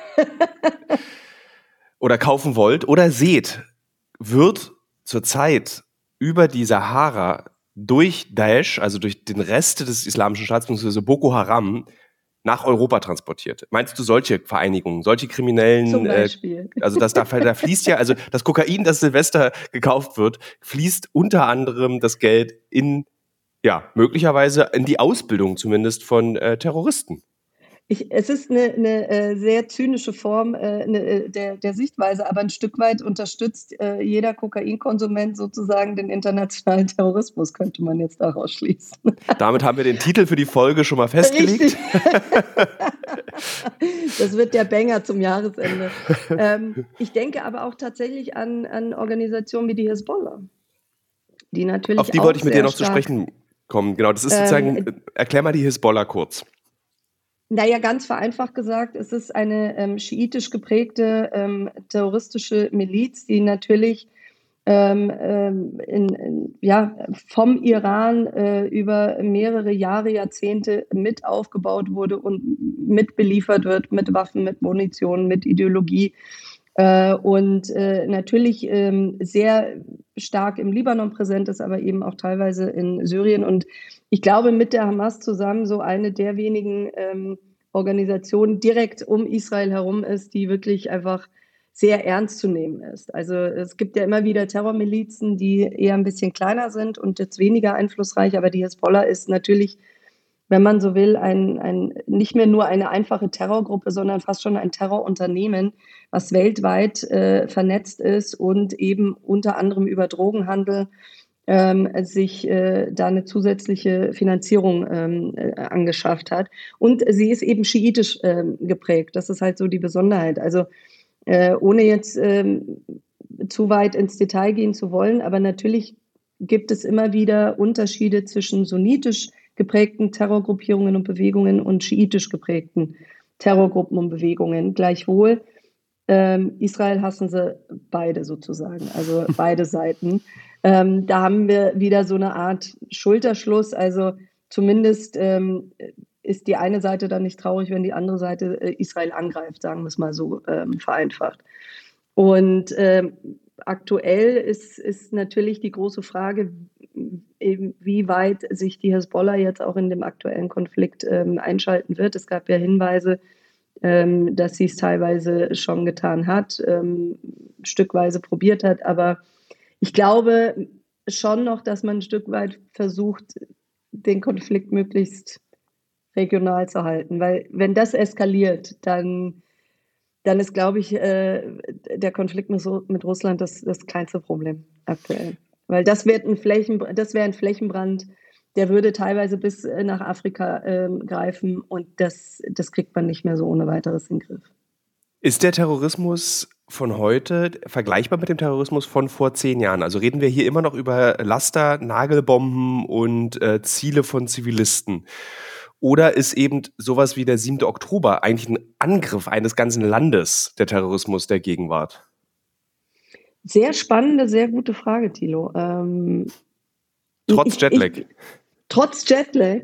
oder kaufen wollt oder seht, wird zurzeit über die Sahara durch Daesh, also durch den Rest des Islamischen Staats, beziehungsweise Boko Haram, nach Europa transportiert. Meinst du solche Vereinigungen, solche Zum kriminellen, Beispiel. also da fließt ja, also das Kokain, das Silvester gekauft wird, fließt unter anderem das Geld in, ja, möglicherweise in die Ausbildung zumindest von Terroristen. Es ist eine sehr zynische Form der Sichtweise, aber ein Stück weit unterstützt jeder Kokainkonsument sozusagen den internationalen Terrorismus, könnte man jetzt daraus schließen. Damit haben wir den Titel für die Folge schon mal festgelegt. Richtig. Das wird der Banger zum Jahresende. Ich denke aber auch tatsächlich an Organisationen wie die Hisbollah, die Auf natürlich die wollte auch ich mit dir sehr noch zu stark. sprechen kommen. Genau, das ist sozusagen, erklär mal die Hisbollah kurz. Naja, ganz vereinfacht gesagt, es ist eine schiitisch geprägte terroristische Miliz, die natürlich ja, vom Iran über mehrere Jahre, Jahrzehnte mit aufgebaut wurde und mit beliefert wird, mit Waffen, mit Munition, mit Ideologie. Und natürlich sehr stark im Libanon präsent ist, aber eben auch teilweise in Syrien. Und ich glaube, mit der Hamas zusammen so eine der wenigen Organisationen direkt um Israel herum ist, die wirklich einfach sehr ernst zu nehmen ist. Also es gibt ja immer wieder Terrormilizen, die eher ein bisschen kleiner sind und jetzt weniger einflussreich, aber die Hisbollah ist natürlich, wenn man so will, nicht mehr nur eine einfache Terrorgruppe, sondern fast schon ein Terrorunternehmen, was weltweit vernetzt ist und eben unter anderem über Drogenhandel sich da eine zusätzliche Finanzierung angeschafft hat. Und sie ist eben schiitisch geprägt. Das ist halt so die Besonderheit. Also ohne jetzt zu weit ins Detail gehen zu wollen, aber natürlich gibt es immer wieder Unterschiede zwischen sunnitisch geprägten Terrorgruppierungen und Bewegungen und schiitisch geprägten Terrorgruppen und Bewegungen. Gleichwohl, Israel hassen sie beide sozusagen, also beide Seiten. Da haben wir wieder so eine Art Schulterschluss, also zumindest ist die eine Seite dann nicht traurig, wenn die andere Seite Israel angreift, sagen wir es mal so vereinfacht. Und aktuell ist natürlich die große Frage, wie weit sich die Hisbollah jetzt auch in dem aktuellen Konflikt einschalten wird. Es gab ja Hinweise, dass sie es teilweise schon getan hat, stückweise probiert hat. Aber ich glaube schon noch, dass man ein Stück weit versucht, den Konflikt möglichst regional zu halten. Weil wenn das eskaliert, dann ist, glaube ich, der Konflikt mit Russland das kleinste Problem aktuell. Weil das wäre ein Flächenbrand, der würde teilweise bis nach Afrika greifen und das kriegt man nicht mehr so ohne weiteres in den Griff. Ist der Terrorismus von heute vergleichbar mit dem Terrorismus von vor 10 Jahren? Also reden wir hier immer noch über Laster, Nagelbomben und Ziele von Zivilisten? Oder ist eben sowas wie der 7. Oktober eigentlich ein Angriff eines ganzen Landes, der Terrorismus der Gegenwart? Sehr spannende, sehr gute Frage, Thilo. Trotz Jetlag. Trotz Jetlag.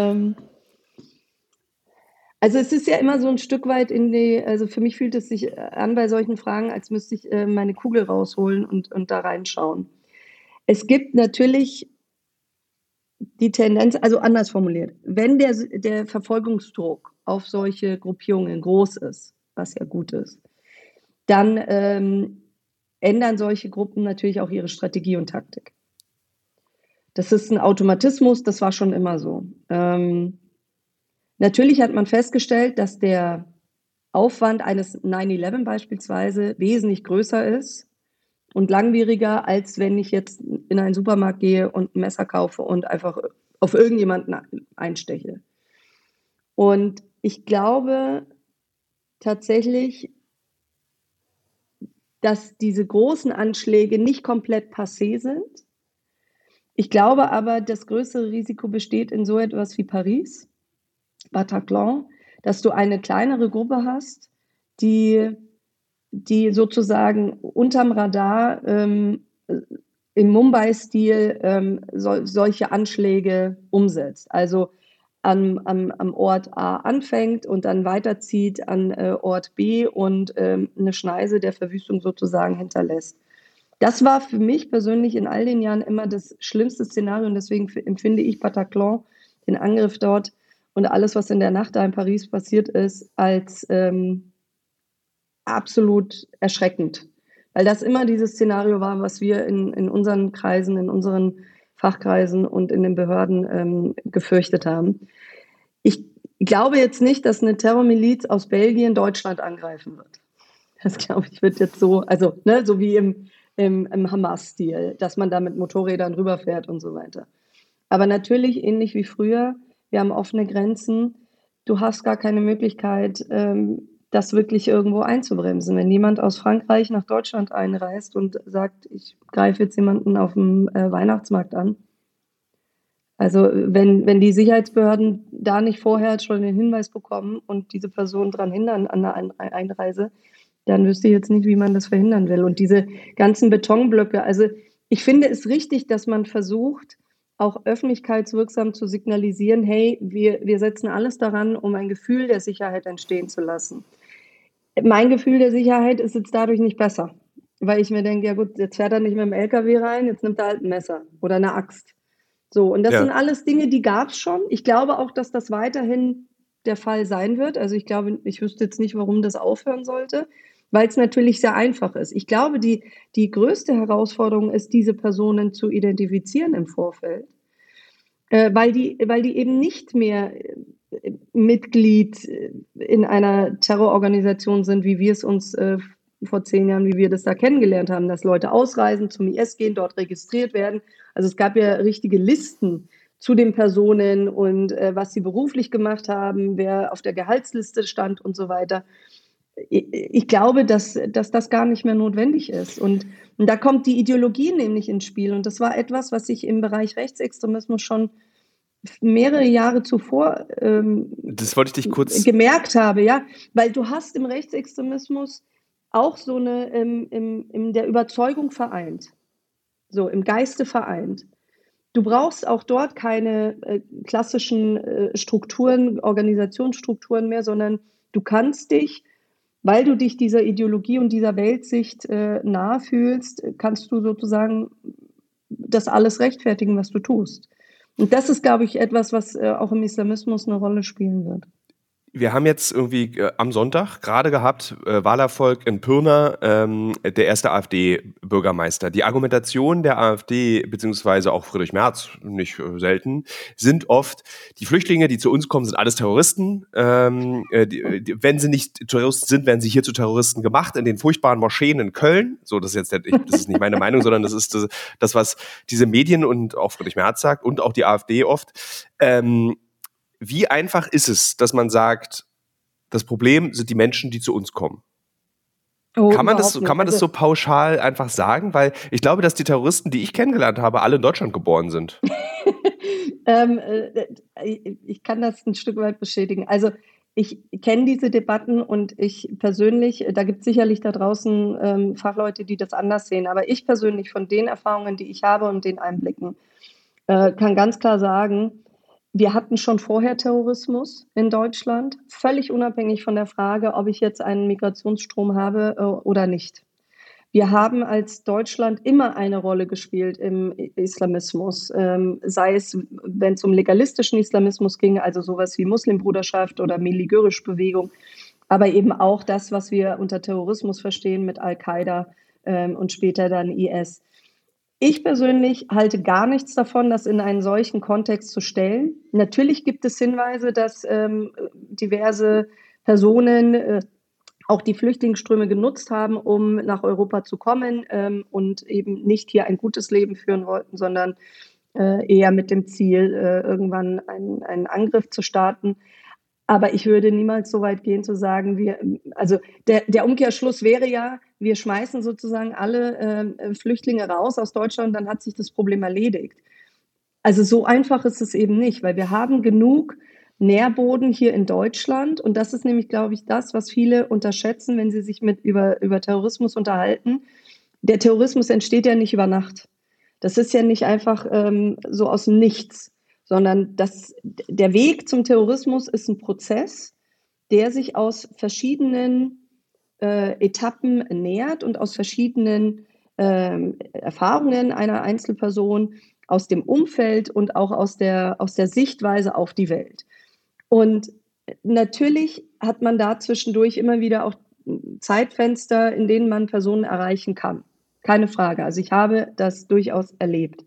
Also es ist ja immer so ein Stück weit also für mich fühlt es sich an bei solchen Fragen, als müsste ich meine Kugel rausholen und da reinschauen. Es gibt natürlich die Tendenz, also anders formuliert, wenn der Verfolgungsdruck auf solche Gruppierungen groß ist, was ja gut ist, dann ändern solche Gruppen natürlich auch ihre Strategie und Taktik. Das ist ein Automatismus, das war schon immer so. Natürlich hat man festgestellt, dass der Aufwand eines 9/11 beispielsweise wesentlich größer ist und langwieriger, als wenn ich jetzt in einen Supermarkt gehe und ein Messer kaufe und einfach auf irgendjemanden einsteche. Und ich glaube tatsächlich, dass diese großen Anschläge nicht komplett passé sind. Ich glaube aber, das größere Risiko besteht in so etwas wie Paris, Bataclan, dass du eine kleinere Gruppe hast, die sozusagen unterm Radar im Mumbai-Stil solche Anschläge umsetzt. Also am Ort A anfängt und dann weiterzieht an Ort B und eine Schneise der Verwüstung sozusagen hinterlässt. Das war für mich persönlich in all den Jahren immer das schlimmste Szenario und deswegen empfinde ich Bataclan, den Angriff dort und alles, was in der Nacht da in Paris passiert ist, als absolut erschreckend. Weil das immer dieses Szenario war, was wir in unseren Kreisen, in unseren Fachkreisen und in den Behörden gefürchtet haben. Ich glaube jetzt nicht, dass eine Terrormiliz aus Belgien Deutschland angreifen wird. Das glaube ich wird jetzt so, also so wie im Hamas-Stil, dass man da mit Motorrädern rüberfährt und so weiter. Aber natürlich, ähnlich wie früher, wir haben offene Grenzen. Du hast gar keine Möglichkeit, das wirklich irgendwo einzubremsen. Wenn jemand aus Frankreich nach Deutschland einreist und sagt, ich greife jetzt jemanden auf dem Weihnachtsmarkt an, also wenn die Sicherheitsbehörden da nicht vorher schon den Hinweis bekommen und diese Person daran hindern an der Einreise, dann wüsste ich jetzt nicht, wie man das verhindern will. Und diese ganzen Betonblöcke, also ich finde es richtig, dass man versucht, auch öffentlichkeitswirksam zu signalisieren, hey, wir setzen alles daran, um ein Gefühl der Sicherheit entstehen zu lassen. Mein Gefühl der Sicherheit ist jetzt dadurch nicht besser, weil ich mir denke, ja gut, jetzt fährt er nicht mit dem LKW rein, jetzt nimmt er halt ein Messer oder eine Axt. So, und das sind alles Dinge, die gab es schon. Ich glaube auch, dass das weiterhin der Fall sein wird. Also ich glaube, ich wüsste jetzt nicht, warum das aufhören sollte. weil es natürlich sehr einfach ist. Ich glaube, die größte Herausforderung ist, diese Personen zu identifizieren im Vorfeld, weil die eben nicht mehr Mitglied in einer Terrororganisation sind, wie wir es uns vor 10 Jahren, wie wir das da kennengelernt haben, dass Leute ausreisen, zum IS gehen, dort registriert werden. Also es gab ja richtige Listen zu den Personen und was sie beruflich gemacht haben, wer auf der Gehaltsliste stand und so weiter. Ich glaube, dass das gar nicht mehr notwendig ist. Und da kommt die Ideologie nämlich ins Spiel. Und das war etwas, was ich im Bereich Rechtsextremismus schon mehrere Jahre zuvor Das wollte ich dich kurz. gemerkt habe, ja, weil du hast im Rechtsextremismus auch so eine in der Überzeugung vereint, so im Geiste vereint. Du brauchst auch dort keine klassischen Strukturen, Organisationsstrukturen mehr, sondern du kannst dich, weil du dich dieser Ideologie und dieser Weltsicht nahe fühlst, kannst du sozusagen das alles rechtfertigen, was du tust. Und das ist, glaube ich, etwas, was auch im Islamismus eine Rolle spielen wird. Wir haben jetzt irgendwie am Sonntag gerade gehabt, Wahlerfolg in Pirna, der erste AfD-Bürgermeister. Die Argumentation der AfD, beziehungsweise auch Friedrich Merz, nicht selten, sind oft, die Flüchtlinge, die zu uns kommen, sind alles Terroristen. Wenn sie nicht Terroristen sind, werden sie hier zu Terroristen gemacht, in den furchtbaren Moscheen in Köln. So, das ist jetzt das ist nicht meine Meinung, sondern das ist das, was diese Medien und auch Friedrich Merz sagt und auch die AfD oft. Wie einfach ist es, dass man sagt, das Problem sind die Menschen, die zu uns kommen? Oh, Kann man überhaupt nicht. das so pauschal einfach sagen? Weil ich glaube, dass die Terroristen, die ich kennengelernt habe, alle in Deutschland geboren sind. Ich kann das ein Stück weit bestätigen. Also ich kenne diese Debatten und ich persönlich, da gibt es sicherlich da draußen Fachleute, die das anders sehen, aber ich persönlich von den Erfahrungen, die ich habe und den Einblicken, kann ganz klar sagen, wir hatten schon vorher Terrorismus in Deutschland, völlig unabhängig von der Frage, ob ich jetzt einen Migrationsstrom habe oder nicht. Wir haben als Deutschland immer eine Rolle gespielt im Islamismus, sei es, wenn es um legalistischen Islamismus ging, also sowas wie Muslimbruderschaft oder Miligörisch-Bewegung, aber eben auch das, was wir unter Terrorismus verstehen mit Al-Qaida und später dann IS. Ich persönlich halte gar nichts davon, das in einen solchen Kontext zu stellen. Natürlich gibt es Hinweise, dass diverse Personen auch die Flüchtlingsströme genutzt haben, um nach Europa zu kommen und eben nicht hier ein gutes Leben führen wollten, sondern eher mit dem Ziel, irgendwann einen Angriff zu starten. Aber ich würde niemals so weit gehen zu sagen, also der Umkehrschluss wäre ja, wir schmeißen sozusagen alle Flüchtlinge raus aus Deutschland, dann hat sich das Problem erledigt. Also so einfach ist es eben nicht, weil wir haben genug Nährboden hier in Deutschland und das ist nämlich, glaube ich, das, was viele unterschätzen, wenn sie sich über Terrorismus unterhalten. Der Terrorismus entsteht ja nicht über Nacht. Das ist ja nicht einfach so aus dem Nichts, sondern der Weg zum Terrorismus ist ein Prozess, der sich aus verschiedenen Etappen nähert und aus verschiedenen Erfahrungen einer Einzelperson, aus dem Umfeld und auch aus der Sichtweise auf die Welt. Und natürlich hat man da zwischendurch immer wieder auch Zeitfenster, in denen man Personen erreichen kann. Keine Frage. Also ich habe das durchaus erlebt.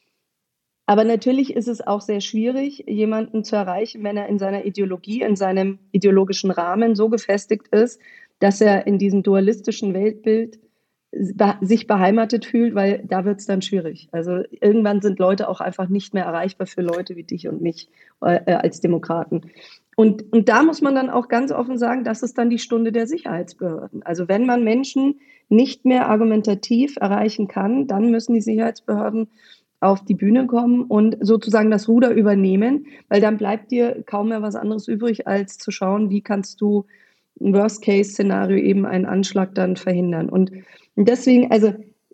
Aber natürlich ist es auch sehr schwierig, jemanden zu erreichen, wenn er in seiner Ideologie, in seinem ideologischen Rahmen so gefestigt ist, dass er in diesem dualistischen Weltbild sich beheimatet fühlt, weil da wird es dann schwierig. Also irgendwann sind Leute auch einfach nicht mehr erreichbar für Leute wie dich und mich als Demokraten. Und da muss man dann auch ganz offen sagen, das ist dann die Stunde der Sicherheitsbehörden. Also wenn man Menschen nicht mehr argumentativ erreichen kann, dann müssen die Sicherheitsbehörden auf die Bühne kommen und sozusagen das Ruder übernehmen, weil dann bleibt dir kaum mehr was anderes übrig, als zu schauen, wie kannst du ein Worst-Case-Szenario eben einen Anschlag dann verhindern. Und deswegen, also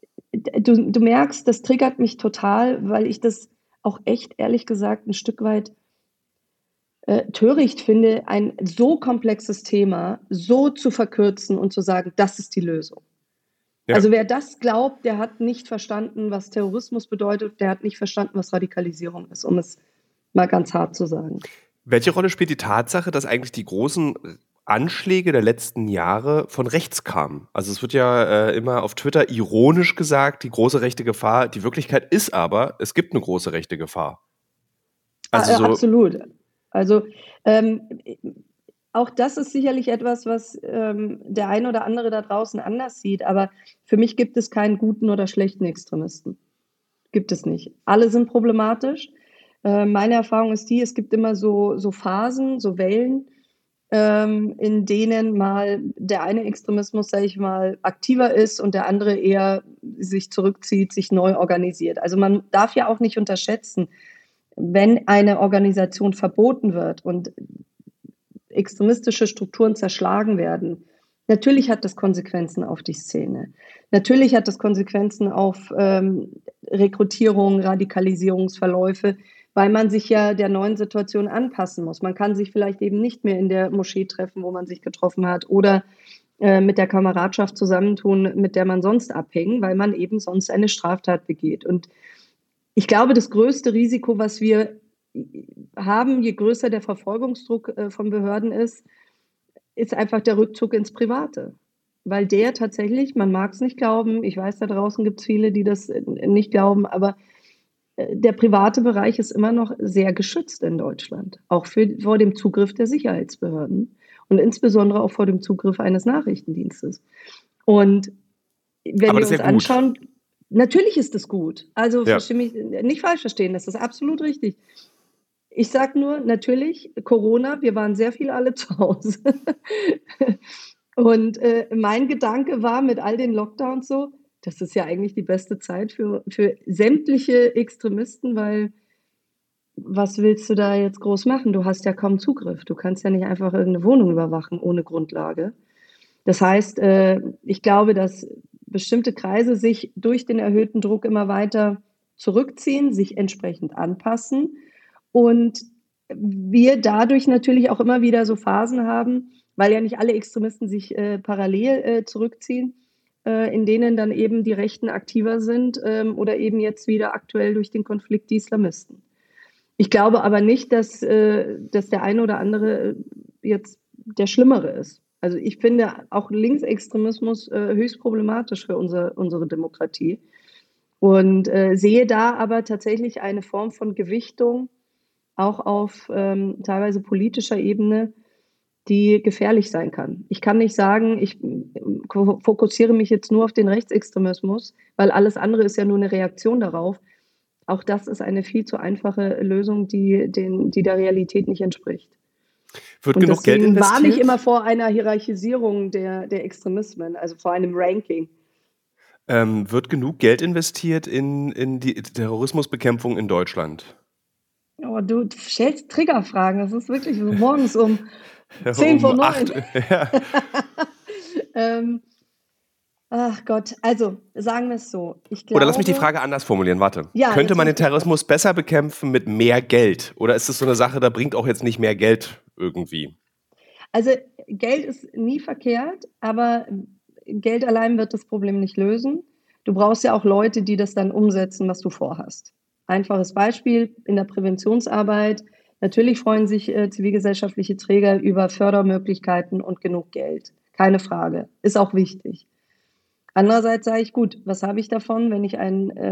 du merkst, das triggert mich total, weil ich das auch echt, ehrlich gesagt, ein Stück weit töricht finde, ein so komplexes Thema so zu verkürzen und zu sagen, das ist die Lösung. Ja. Also wer das glaubt, der hat nicht verstanden, was Terrorismus bedeutet, der hat nicht verstanden, was Radikalisierung ist, um es mal ganz hart zu sagen. Welche Rolle spielt die Tatsache, dass eigentlich die großen Anschläge der letzten Jahre von rechts kamen. Also es wird ja immer auf Twitter ironisch gesagt, die große rechte Gefahr. Die Wirklichkeit ist aber, es gibt eine große rechte Gefahr. Also so, Absolut. Also ähm, auch das ist sicherlich etwas, was der eine oder andere da draußen anders sieht. Aber für mich gibt es keinen guten oder schlechten Extremisten. Gibt es nicht. Alle sind problematisch. Meine Erfahrung ist die, es gibt immer so Phasen, so Wellen, in denen mal der eine Extremismus, sage ich mal, aktiver ist und der andere eher sich zurückzieht, sich neu organisiert. Also man darf ja auch nicht unterschätzen, wenn eine Organisation verboten wird und extremistische Strukturen zerschlagen werden, natürlich hat das Konsequenzen auf die Szene. Natürlich hat das Konsequenzen auf Rekrutierung, Radikalisierungsverläufe, weil man sich ja der neuen Situation anpassen muss. Man kann sich vielleicht eben nicht mehr in der Moschee treffen, wo man sich getroffen hat, oder mit der Kameradschaft zusammentun, mit der man sonst abhängt, weil man eben sonst eine Straftat begeht. Und ich glaube, das größte Risiko, was wir haben, je größer der Verfolgungsdruck von Behörden ist einfach der Rückzug ins Private. Weil der tatsächlich, man mag es nicht glauben, ich weiß, da draußen gibt es viele, die das nicht glauben, aber der private Bereich ist immer noch sehr geschützt in Deutschland, auch vor dem Zugriff der Sicherheitsbehörden und insbesondere auch vor dem Zugriff eines Nachrichtendienstes. Und wenn aber wir das ist uns ja gut. anschauen, natürlich ist es gut. Also Ja. verstehe mich nicht falsch verstehen, das ist absolut richtig. Ich sage nur, natürlich, Corona, wir waren sehr viel alle zu Hause. Und mein Gedanke war mit all den Lockdowns so, das ist ja eigentlich die beste Zeit für sämtliche Extremisten, weil was willst du da jetzt groß machen? Du hast ja kaum Zugriff. Du kannst ja nicht einfach irgendeine Wohnung überwachen ohne Grundlage. Das heißt, ich glaube, dass bestimmte Kreise sich durch den erhöhten Druck immer weiter zurückziehen, sich entsprechend anpassen und wir dadurch natürlich auch immer wieder so Phasen haben, weil ja nicht alle Extremisten sich parallel zurückziehen, in denen dann eben die Rechten aktiver sind oder eben jetzt wieder aktuell durch den Konflikt die Islamisten. Ich glaube aber nicht, dass der eine oder andere jetzt der Schlimmere ist. Also ich finde auch Linksextremismus höchst problematisch für unsere Demokratie und sehe da aber tatsächlich eine Form von Gewichtung auch auf teilweise politischer Ebene, die gefährlich sein kann. Ich kann nicht sagen, ich fokussiere mich jetzt nur auf den Rechtsextremismus, weil alles andere ist ja nur eine Reaktion darauf. Auch das ist eine viel zu einfache Lösung, die der Realität nicht entspricht. Wird Und genug Geld deswegen warne ich immer investiert? vor einer Hierarchisierung der Extremismen, also vor einem Ranking. Wird genug Geld investiert in die Terrorismusbekämpfung in Deutschland? Oh, du stellst Triggerfragen. Das ist wirklich so morgens um 10 vor Um 9. 8. Ja. ähm, ach Gott, also sagen wir es so. Ich Oder lass mich die glaube, Frage anders formulieren. Warte. ja, Könnte jetzt man bin den ich gespannt. Terrorismus besser bekämpfen mit mehr Geld? Oder ist es so eine Sache, da bringt auch jetzt nicht mehr Geld irgendwie? Also Geld ist nie verkehrt, aber Geld allein wird das Problem nicht lösen. Du brauchst ja auch Leute, die das dann umsetzen, was du vorhast. Einfaches Beispiel in der Präventionsarbeit. Natürlich freuen sich zivilgesellschaftliche Träger über Fördermöglichkeiten und genug Geld. Keine Frage. Ist auch wichtig. Andererseits sage ich, gut, was habe ich davon, wenn ich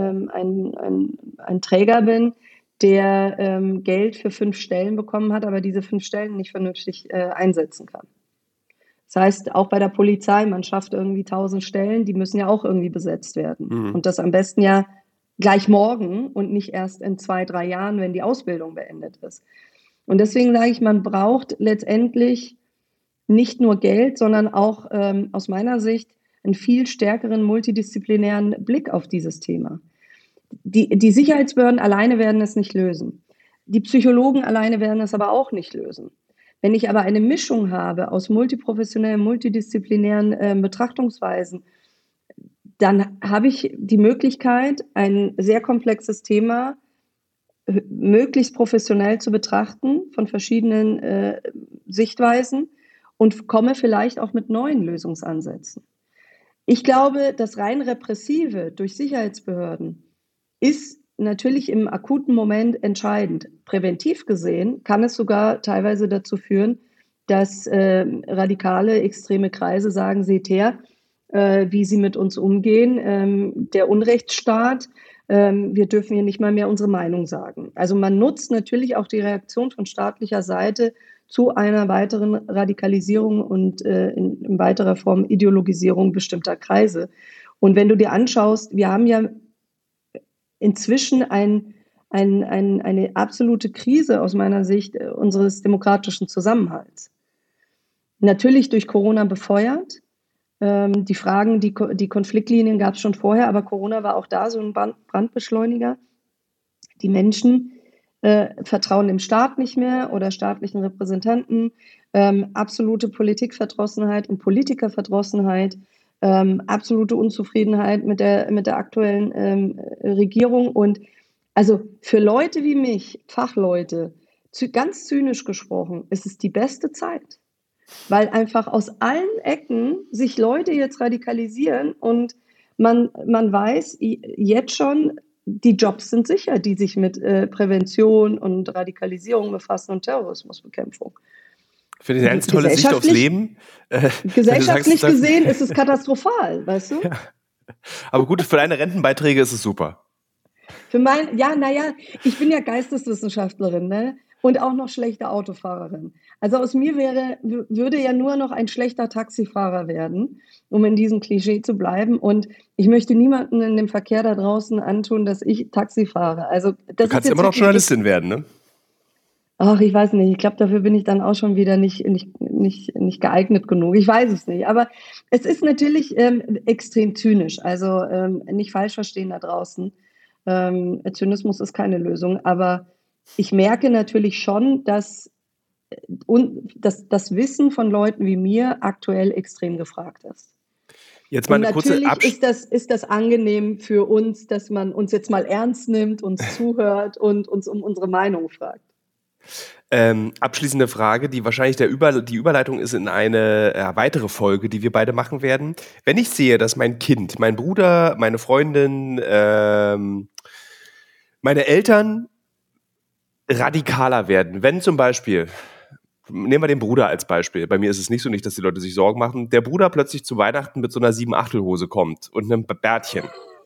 ein Träger bin, der Geld für 5 Stellen bekommen hat, aber diese 5 Stellen nicht vernünftig einsetzen kann. Das heißt, auch bei der Polizei, man schafft irgendwie 1000 Stellen, die müssen ja auch irgendwie besetzt werden. Mhm. Und das am besten ja gleich morgen und nicht erst in 2, 3 Jahren, wenn die Ausbildung beendet ist. Und deswegen sage ich, man braucht letztendlich nicht nur Geld, sondern auch aus meiner Sicht einen viel stärkeren multidisziplinären Blick auf dieses Thema. Die Sicherheitsbehörden alleine werden es nicht lösen. Die Psychologen alleine werden es aber auch nicht lösen. Wenn ich aber eine Mischung habe aus multiprofessionellen, multidisziplinären Betrachtungsweisen, dann habe ich die Möglichkeit, ein sehr komplexes Thema möglichst professionell zu betrachten von verschiedenen Sichtweisen und komme vielleicht auch mit neuen Lösungsansätzen. Ich glaube, das rein repressive durch Sicherheitsbehörden ist natürlich im akuten Moment entscheidend. Präventiv gesehen kann es sogar teilweise dazu führen, dass radikale, extreme Kreise sagen, seht her, wie sie mit uns umgehen, der Unrechtsstaat, wir dürfen hier nicht mal mehr unsere Meinung sagen. Also man nutzt natürlich auch die Reaktion von staatlicher Seite zu einer weiteren Radikalisierung und in weiterer Form Ideologisierung bestimmter Kreise. Und wenn du dir anschaust, wir haben ja inzwischen eine absolute Krise aus meiner Sicht unseres demokratischen Zusammenhalts. Natürlich durch Corona befeuert. Die Fragen, die Konfliktlinien gab es schon vorher, aber Corona war auch da so ein Brandbeschleuniger. Die Menschen vertrauen dem Staat nicht mehr oder staatlichen Repräsentanten, absolute Politikverdrossenheit und Politikerverdrossenheit, absolute Unzufriedenheit mit der aktuellen Regierung. Und also für Leute wie mich, Fachleute, ganz zynisch gesprochen, ist es die beste Zeit, weil einfach aus allen Ecken sich Leute jetzt radikalisieren und man weiß jetzt schon, die Jobs sind sicher, die sich mit Prävention und Radikalisierung befassen und Terrorismusbekämpfung. Finde ich eine ganz tolle Sicht aufs Leben. Gesellschaftlich gesehen ist es katastrophal, weißt du? Ja. Aber gut, für deine Rentenbeiträge ist es super. Ich bin ja Geisteswissenschaftlerin, ne? Und auch noch schlechte Autofahrerin. Also aus mir würde ja nur noch ein schlechter Taxifahrer werden, um in diesem Klischee zu bleiben. Und ich möchte niemanden in dem Verkehr da draußen antun, dass ich Taxi fahre. Also, du kannst immer noch Journalistin werden, ne? Ach, ich weiß nicht. Ich glaube, dafür bin ich dann auch schon wieder nicht geeignet genug. Ich weiß es nicht. Aber es ist natürlich extrem zynisch. Also nicht falsch verstehen da draußen. Zynismus ist keine Lösung. Aber ich merke natürlich schon, dass das Wissen von Leuten wie mir aktuell extrem gefragt ist. Jetzt mal eine natürlich kurze ist das angenehm für uns, dass man uns jetzt mal ernst nimmt, uns zuhört und uns um unsere Meinung fragt. Abschließende Frage, die wahrscheinlich die Überleitung ist in eine weitere Folge, die wir beide machen werden. Wenn ich sehe, dass mein Kind, mein Bruder, meine Freundin, meine Eltern radikaler werden, wenn zum Beispiel, nehmen wir den Bruder als Beispiel, bei mir ist es nicht so, nicht, dass die Leute sich Sorgen machen, der Bruder plötzlich zu Weihnachten mit so einer 7/8-Hose kommt und einem Bärtchen.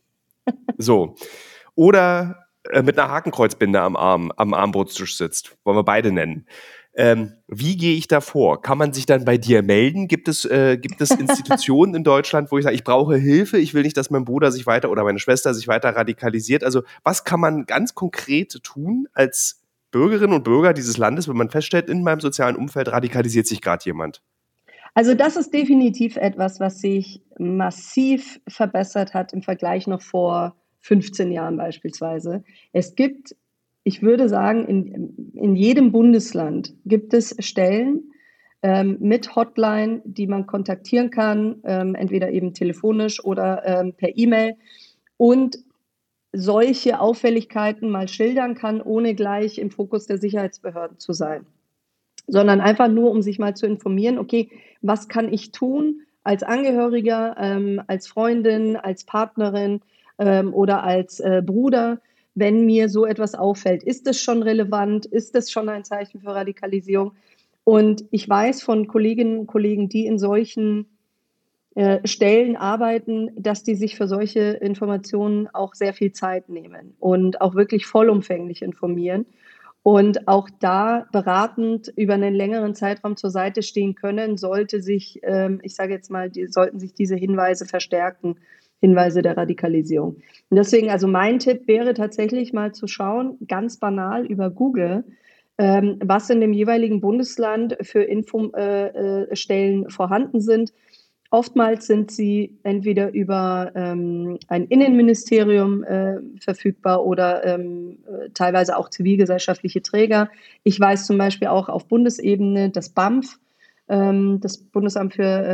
So. Oder mit einer Hakenkreuzbinde am Armbrotstisch sitzt. Wollen wir beide nennen. Wie gehe ich da vor? Kann man sich dann bei dir melden? Gibt es Institutionen in Deutschland, wo ich sage, ich brauche Hilfe, ich will nicht, dass mein Bruder sich weiter oder meine Schwester sich weiter radikalisiert? Also was kann man ganz konkret tun als Bürgerinnen und Bürger dieses Landes, wenn man feststellt, in meinem sozialen Umfeld radikalisiert sich gerade jemand? Also das ist definitiv etwas, was sich massiv verbessert hat im Vergleich noch vor 15 Jahren beispielsweise. Es gibt, ich würde sagen, in jedem Bundesland gibt es Stellen mit Hotline, die man kontaktieren kann, entweder eben telefonisch oder per E-Mail und solche Auffälligkeiten mal schildern kann, ohne gleich im Fokus der Sicherheitsbehörden zu sein, sondern einfach nur, um sich mal zu informieren, okay, was kann ich tun als Angehöriger, als Freundin, als Partnerin oder als Bruder, wenn mir so etwas auffällt. Ist das schon relevant? Ist das schon ein Zeichen für Radikalisierung? Und ich weiß von Kolleginnen und Kollegen, die in solchen Stellen arbeiten, dass die sich für solche Informationen auch sehr viel Zeit nehmen und auch wirklich vollumfänglich informieren und auch da beratend über einen längeren Zeitraum zur Seite stehen können, sollte sich, ich sage jetzt mal, sollten sich diese Hinweise verstärken, Hinweise der Radikalisierung. Und deswegen, also mein Tipp wäre tatsächlich mal zu schauen, ganz banal über Google, was in dem jeweiligen Bundesland für Infostellen vorhanden sind. Oftmals sind sie entweder über ein Innenministerium verfügbar oder teilweise auch zivilgesellschaftliche Träger. Ich weiß zum Beispiel auch auf Bundesebene, das BAMF, das Bundesamt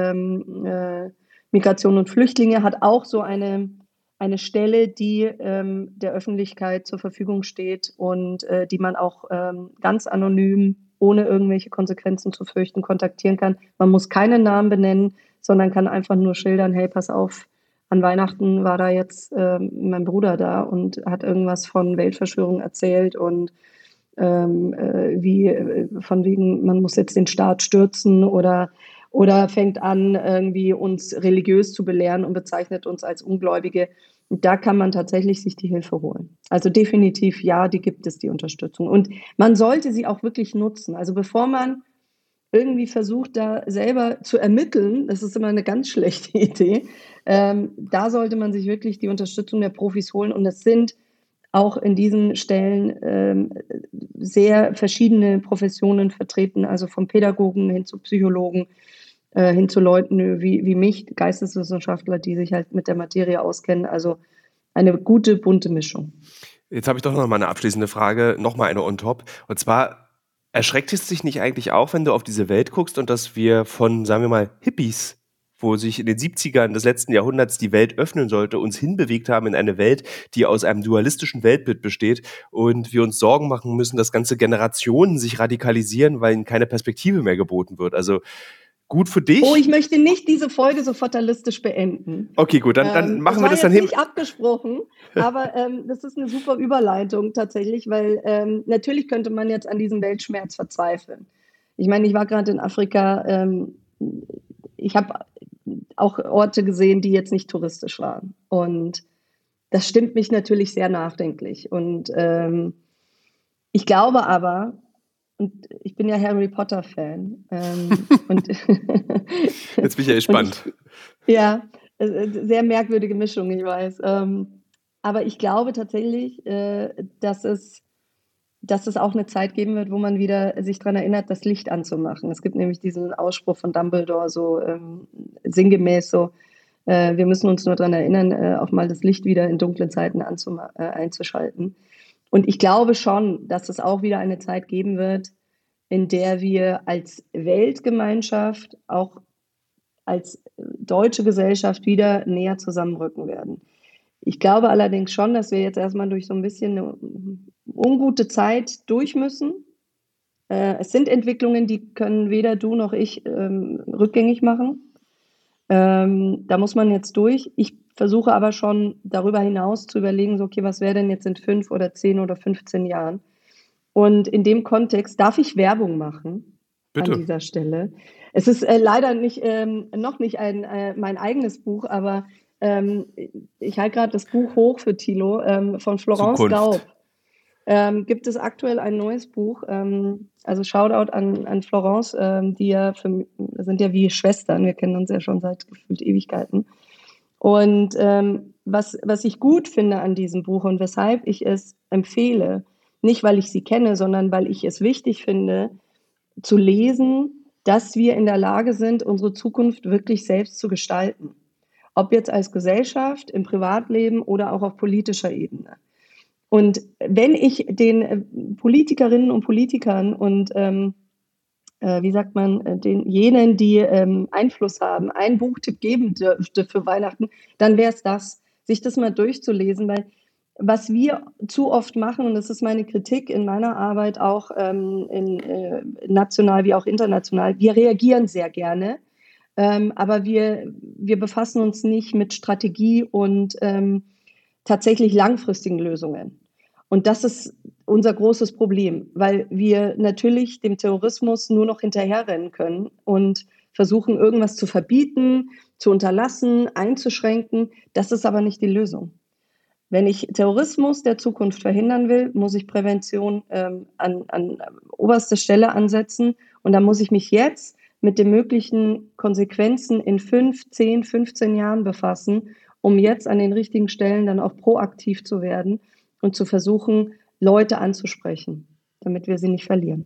für Migration und Flüchtlinge, hat auch so eine Stelle, die der Öffentlichkeit zur Verfügung steht und die man auch ganz anonym, ohne irgendwelche Konsequenzen zu fürchten, kontaktieren kann. Man muss keinen Namen benennen, sondern kann einfach nur schildern, hey, pass auf, an Weihnachten war da jetzt mein Bruder da und hat irgendwas von Weltverschwörung erzählt und wie von wegen, man muss jetzt den Staat stürzen oder fängt an, irgendwie uns religiös zu belehren und bezeichnet uns als Ungläubige. Da kann man tatsächlich sich die Hilfe holen. Also definitiv ja, die gibt es, die Unterstützung. Und man sollte sie auch wirklich nutzen. Also bevor man irgendwie versucht, da selber zu ermitteln, das ist immer eine ganz schlechte Idee, da sollte man sich wirklich die Unterstützung der Profis holen. Und es sind auch in diesen Stellen sehr verschiedene Professionen vertreten, also vom Pädagogen hin zu Psychologen, hin zu Leuten wie mich, Geisteswissenschaftler, die sich halt mit der Materie auskennen. Also eine gute, bunte Mischung. Jetzt habe ich doch noch mal eine abschließende Frage, noch mal eine on top. Und zwar, erschreckt es dich nicht eigentlich auch, wenn du auf diese Welt guckst und dass wir von, sagen wir mal, Hippies, wo sich in den 70ern des letzten Jahrhunderts die Welt öffnen sollte, uns hinbewegt haben in eine Welt, die aus einem dualistischen Weltbild besteht und wir uns Sorgen machen müssen, dass ganze Generationen sich radikalisieren, weil ihnen keine Perspektive mehr geboten wird. Also gut für dich. Oh, ich möchte nicht diese Folge so fatalistisch beenden. Okay, gut, dann machen wir das dann hin. hin. Das war jetzt nicht abgesprochen, aber das ist eine super Überleitung tatsächlich, weil natürlich könnte man jetzt an diesem Weltschmerz verzweifeln. Ich meine, ich war gerade in Afrika, ich habe auch Orte gesehen, die jetzt nicht touristisch waren. Und das stimmt mich natürlich sehr nachdenklich. Und ich glaube aber, und ich bin ja Harry Potter-Fan. Jetzt bin ich ja gespannt. Ja, sehr merkwürdige Mischung, ich weiß. Aber ich glaube tatsächlich, dass es auch eine Zeit geben wird, wo man wieder sich daran erinnert, das Licht anzumachen. Es gibt nämlich diesen Ausspruch von Dumbledore, so sinngemäß so, wir müssen uns nur daran erinnern, auch mal das Licht wieder in dunklen Zeiten einzuschalten. Und ich glaube schon, dass es auch wieder eine Zeit geben wird, in der wir als Weltgemeinschaft, auch als deutsche Gesellschaft wieder näher zusammenrücken werden. Ich glaube allerdings schon, dass wir jetzt erstmal durch so ein bisschen eine ungute Zeit durch müssen. Es sind Entwicklungen, die können weder du noch ich rückgängig machen. Da muss man jetzt durch. Ich versuche aber schon darüber hinaus zu überlegen, so, okay, was wäre denn jetzt in 5 oder 10 oder 15 Jahren? Und in dem Kontext darf ich Werbung machen. Bitte. An dieser Stelle. Es ist leider noch nicht mein eigenes Buch, aber ich halte gerade das Buch hoch für Thilo von Florence Gaub. Gibt es aktuell ein neues Buch, also Shoutout an Florence, wir sind ja wie Schwestern, wir kennen uns ja schon seit gefühlt Ewigkeiten. Und was ich gut finde an diesem Buch und weshalb ich es empfehle, nicht weil ich sie kenne, sondern weil ich es wichtig finde, zu lesen, dass wir in der Lage sind, unsere Zukunft wirklich selbst zu gestalten. Ob jetzt als Gesellschaft, im Privatleben oder auch auf politischer Ebene. Und wenn ich den Politikerinnen und Politikern und wie sagt man, jenen, die Einfluss haben, einen Buchtipp geben dürfte für Weihnachten, dann wäre es das, sich das mal durchzulesen, weil was wir zu oft machen, und das ist meine Kritik in meiner Arbeit auch national wie auch international, wir reagieren sehr gerne, aber wir befassen uns nicht mit Strategie und tatsächlich langfristigen Lösungen. Und das ist unser großes Problem, weil wir natürlich dem Terrorismus nur noch hinterherrennen können und versuchen, irgendwas zu verbieten, zu unterlassen, einzuschränken. Das ist aber nicht die Lösung. Wenn ich Terrorismus der Zukunft verhindern will, muss ich Prävention an oberster Stelle ansetzen. Und da muss ich mich jetzt mit den möglichen Konsequenzen in 5, 10, 15 Jahren befassen, um jetzt an den richtigen Stellen dann auch proaktiv zu werden und zu versuchen, Leute anzusprechen, damit wir sie nicht verlieren.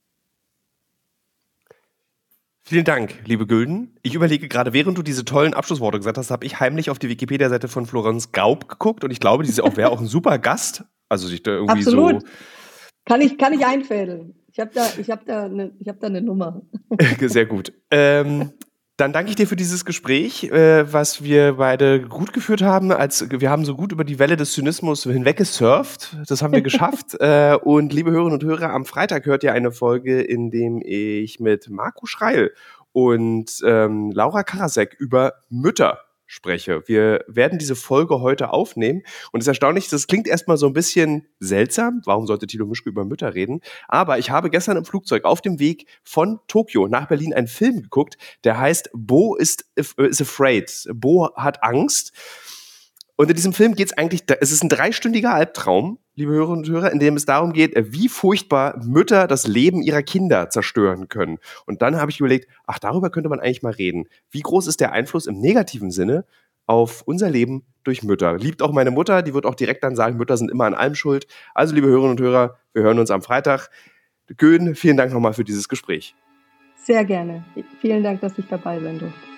Vielen Dank, liebe Gülden. Ich überlege gerade, während du diese tollen Abschlussworte gesagt hast, habe ich heimlich auf die Wikipedia-Seite von Florence Gaub geguckt und ich glaube, diese wäre auch ein super Gast. Also sich da irgendwie Absolut. so. Kann ich einfädeln. Ich hab da eine Nummer. Sehr gut. Dann danke ich dir für dieses Gespräch, was wir beide gut geführt haben. Wir haben so gut über die Welle des Zynismus hinweg gesurft. Das haben wir geschafft. Und liebe Hörerinnen und Hörer, am Freitag hört ihr eine Folge, in dem ich mit Marco Schreil und Laura Karasek über Mütter spreche. Wir werden diese Folge heute aufnehmen und es ist erstaunlich, das klingt erstmal so ein bisschen seltsam. Warum sollte Thilo Mischke über Mütter reden? Aber ich habe gestern im Flugzeug auf dem Weg von Tokio nach Berlin einen Film geguckt, der heißt Bo is Afraid. Bo hat Angst. Und in diesem Film geht es eigentlich, es ist ein 3-stündiger Albtraum, liebe Hörerinnen und Hörer, in dem es darum geht, wie furchtbar Mütter das Leben ihrer Kinder zerstören können. Und dann habe ich überlegt, ach, darüber könnte man eigentlich mal reden. Wie groß ist der Einfluss im negativen Sinne auf unser Leben durch Mütter? Liebt auch meine Mutter, die wird auch direkt dann sagen, Mütter sind immer an allem schuld. Also, liebe Hörerinnen und Hörer, wir hören uns am Freitag. Gön, vielen Dank nochmal für dieses Gespräch. Sehr gerne. Vielen Dank, dass ich dabei sein durfte.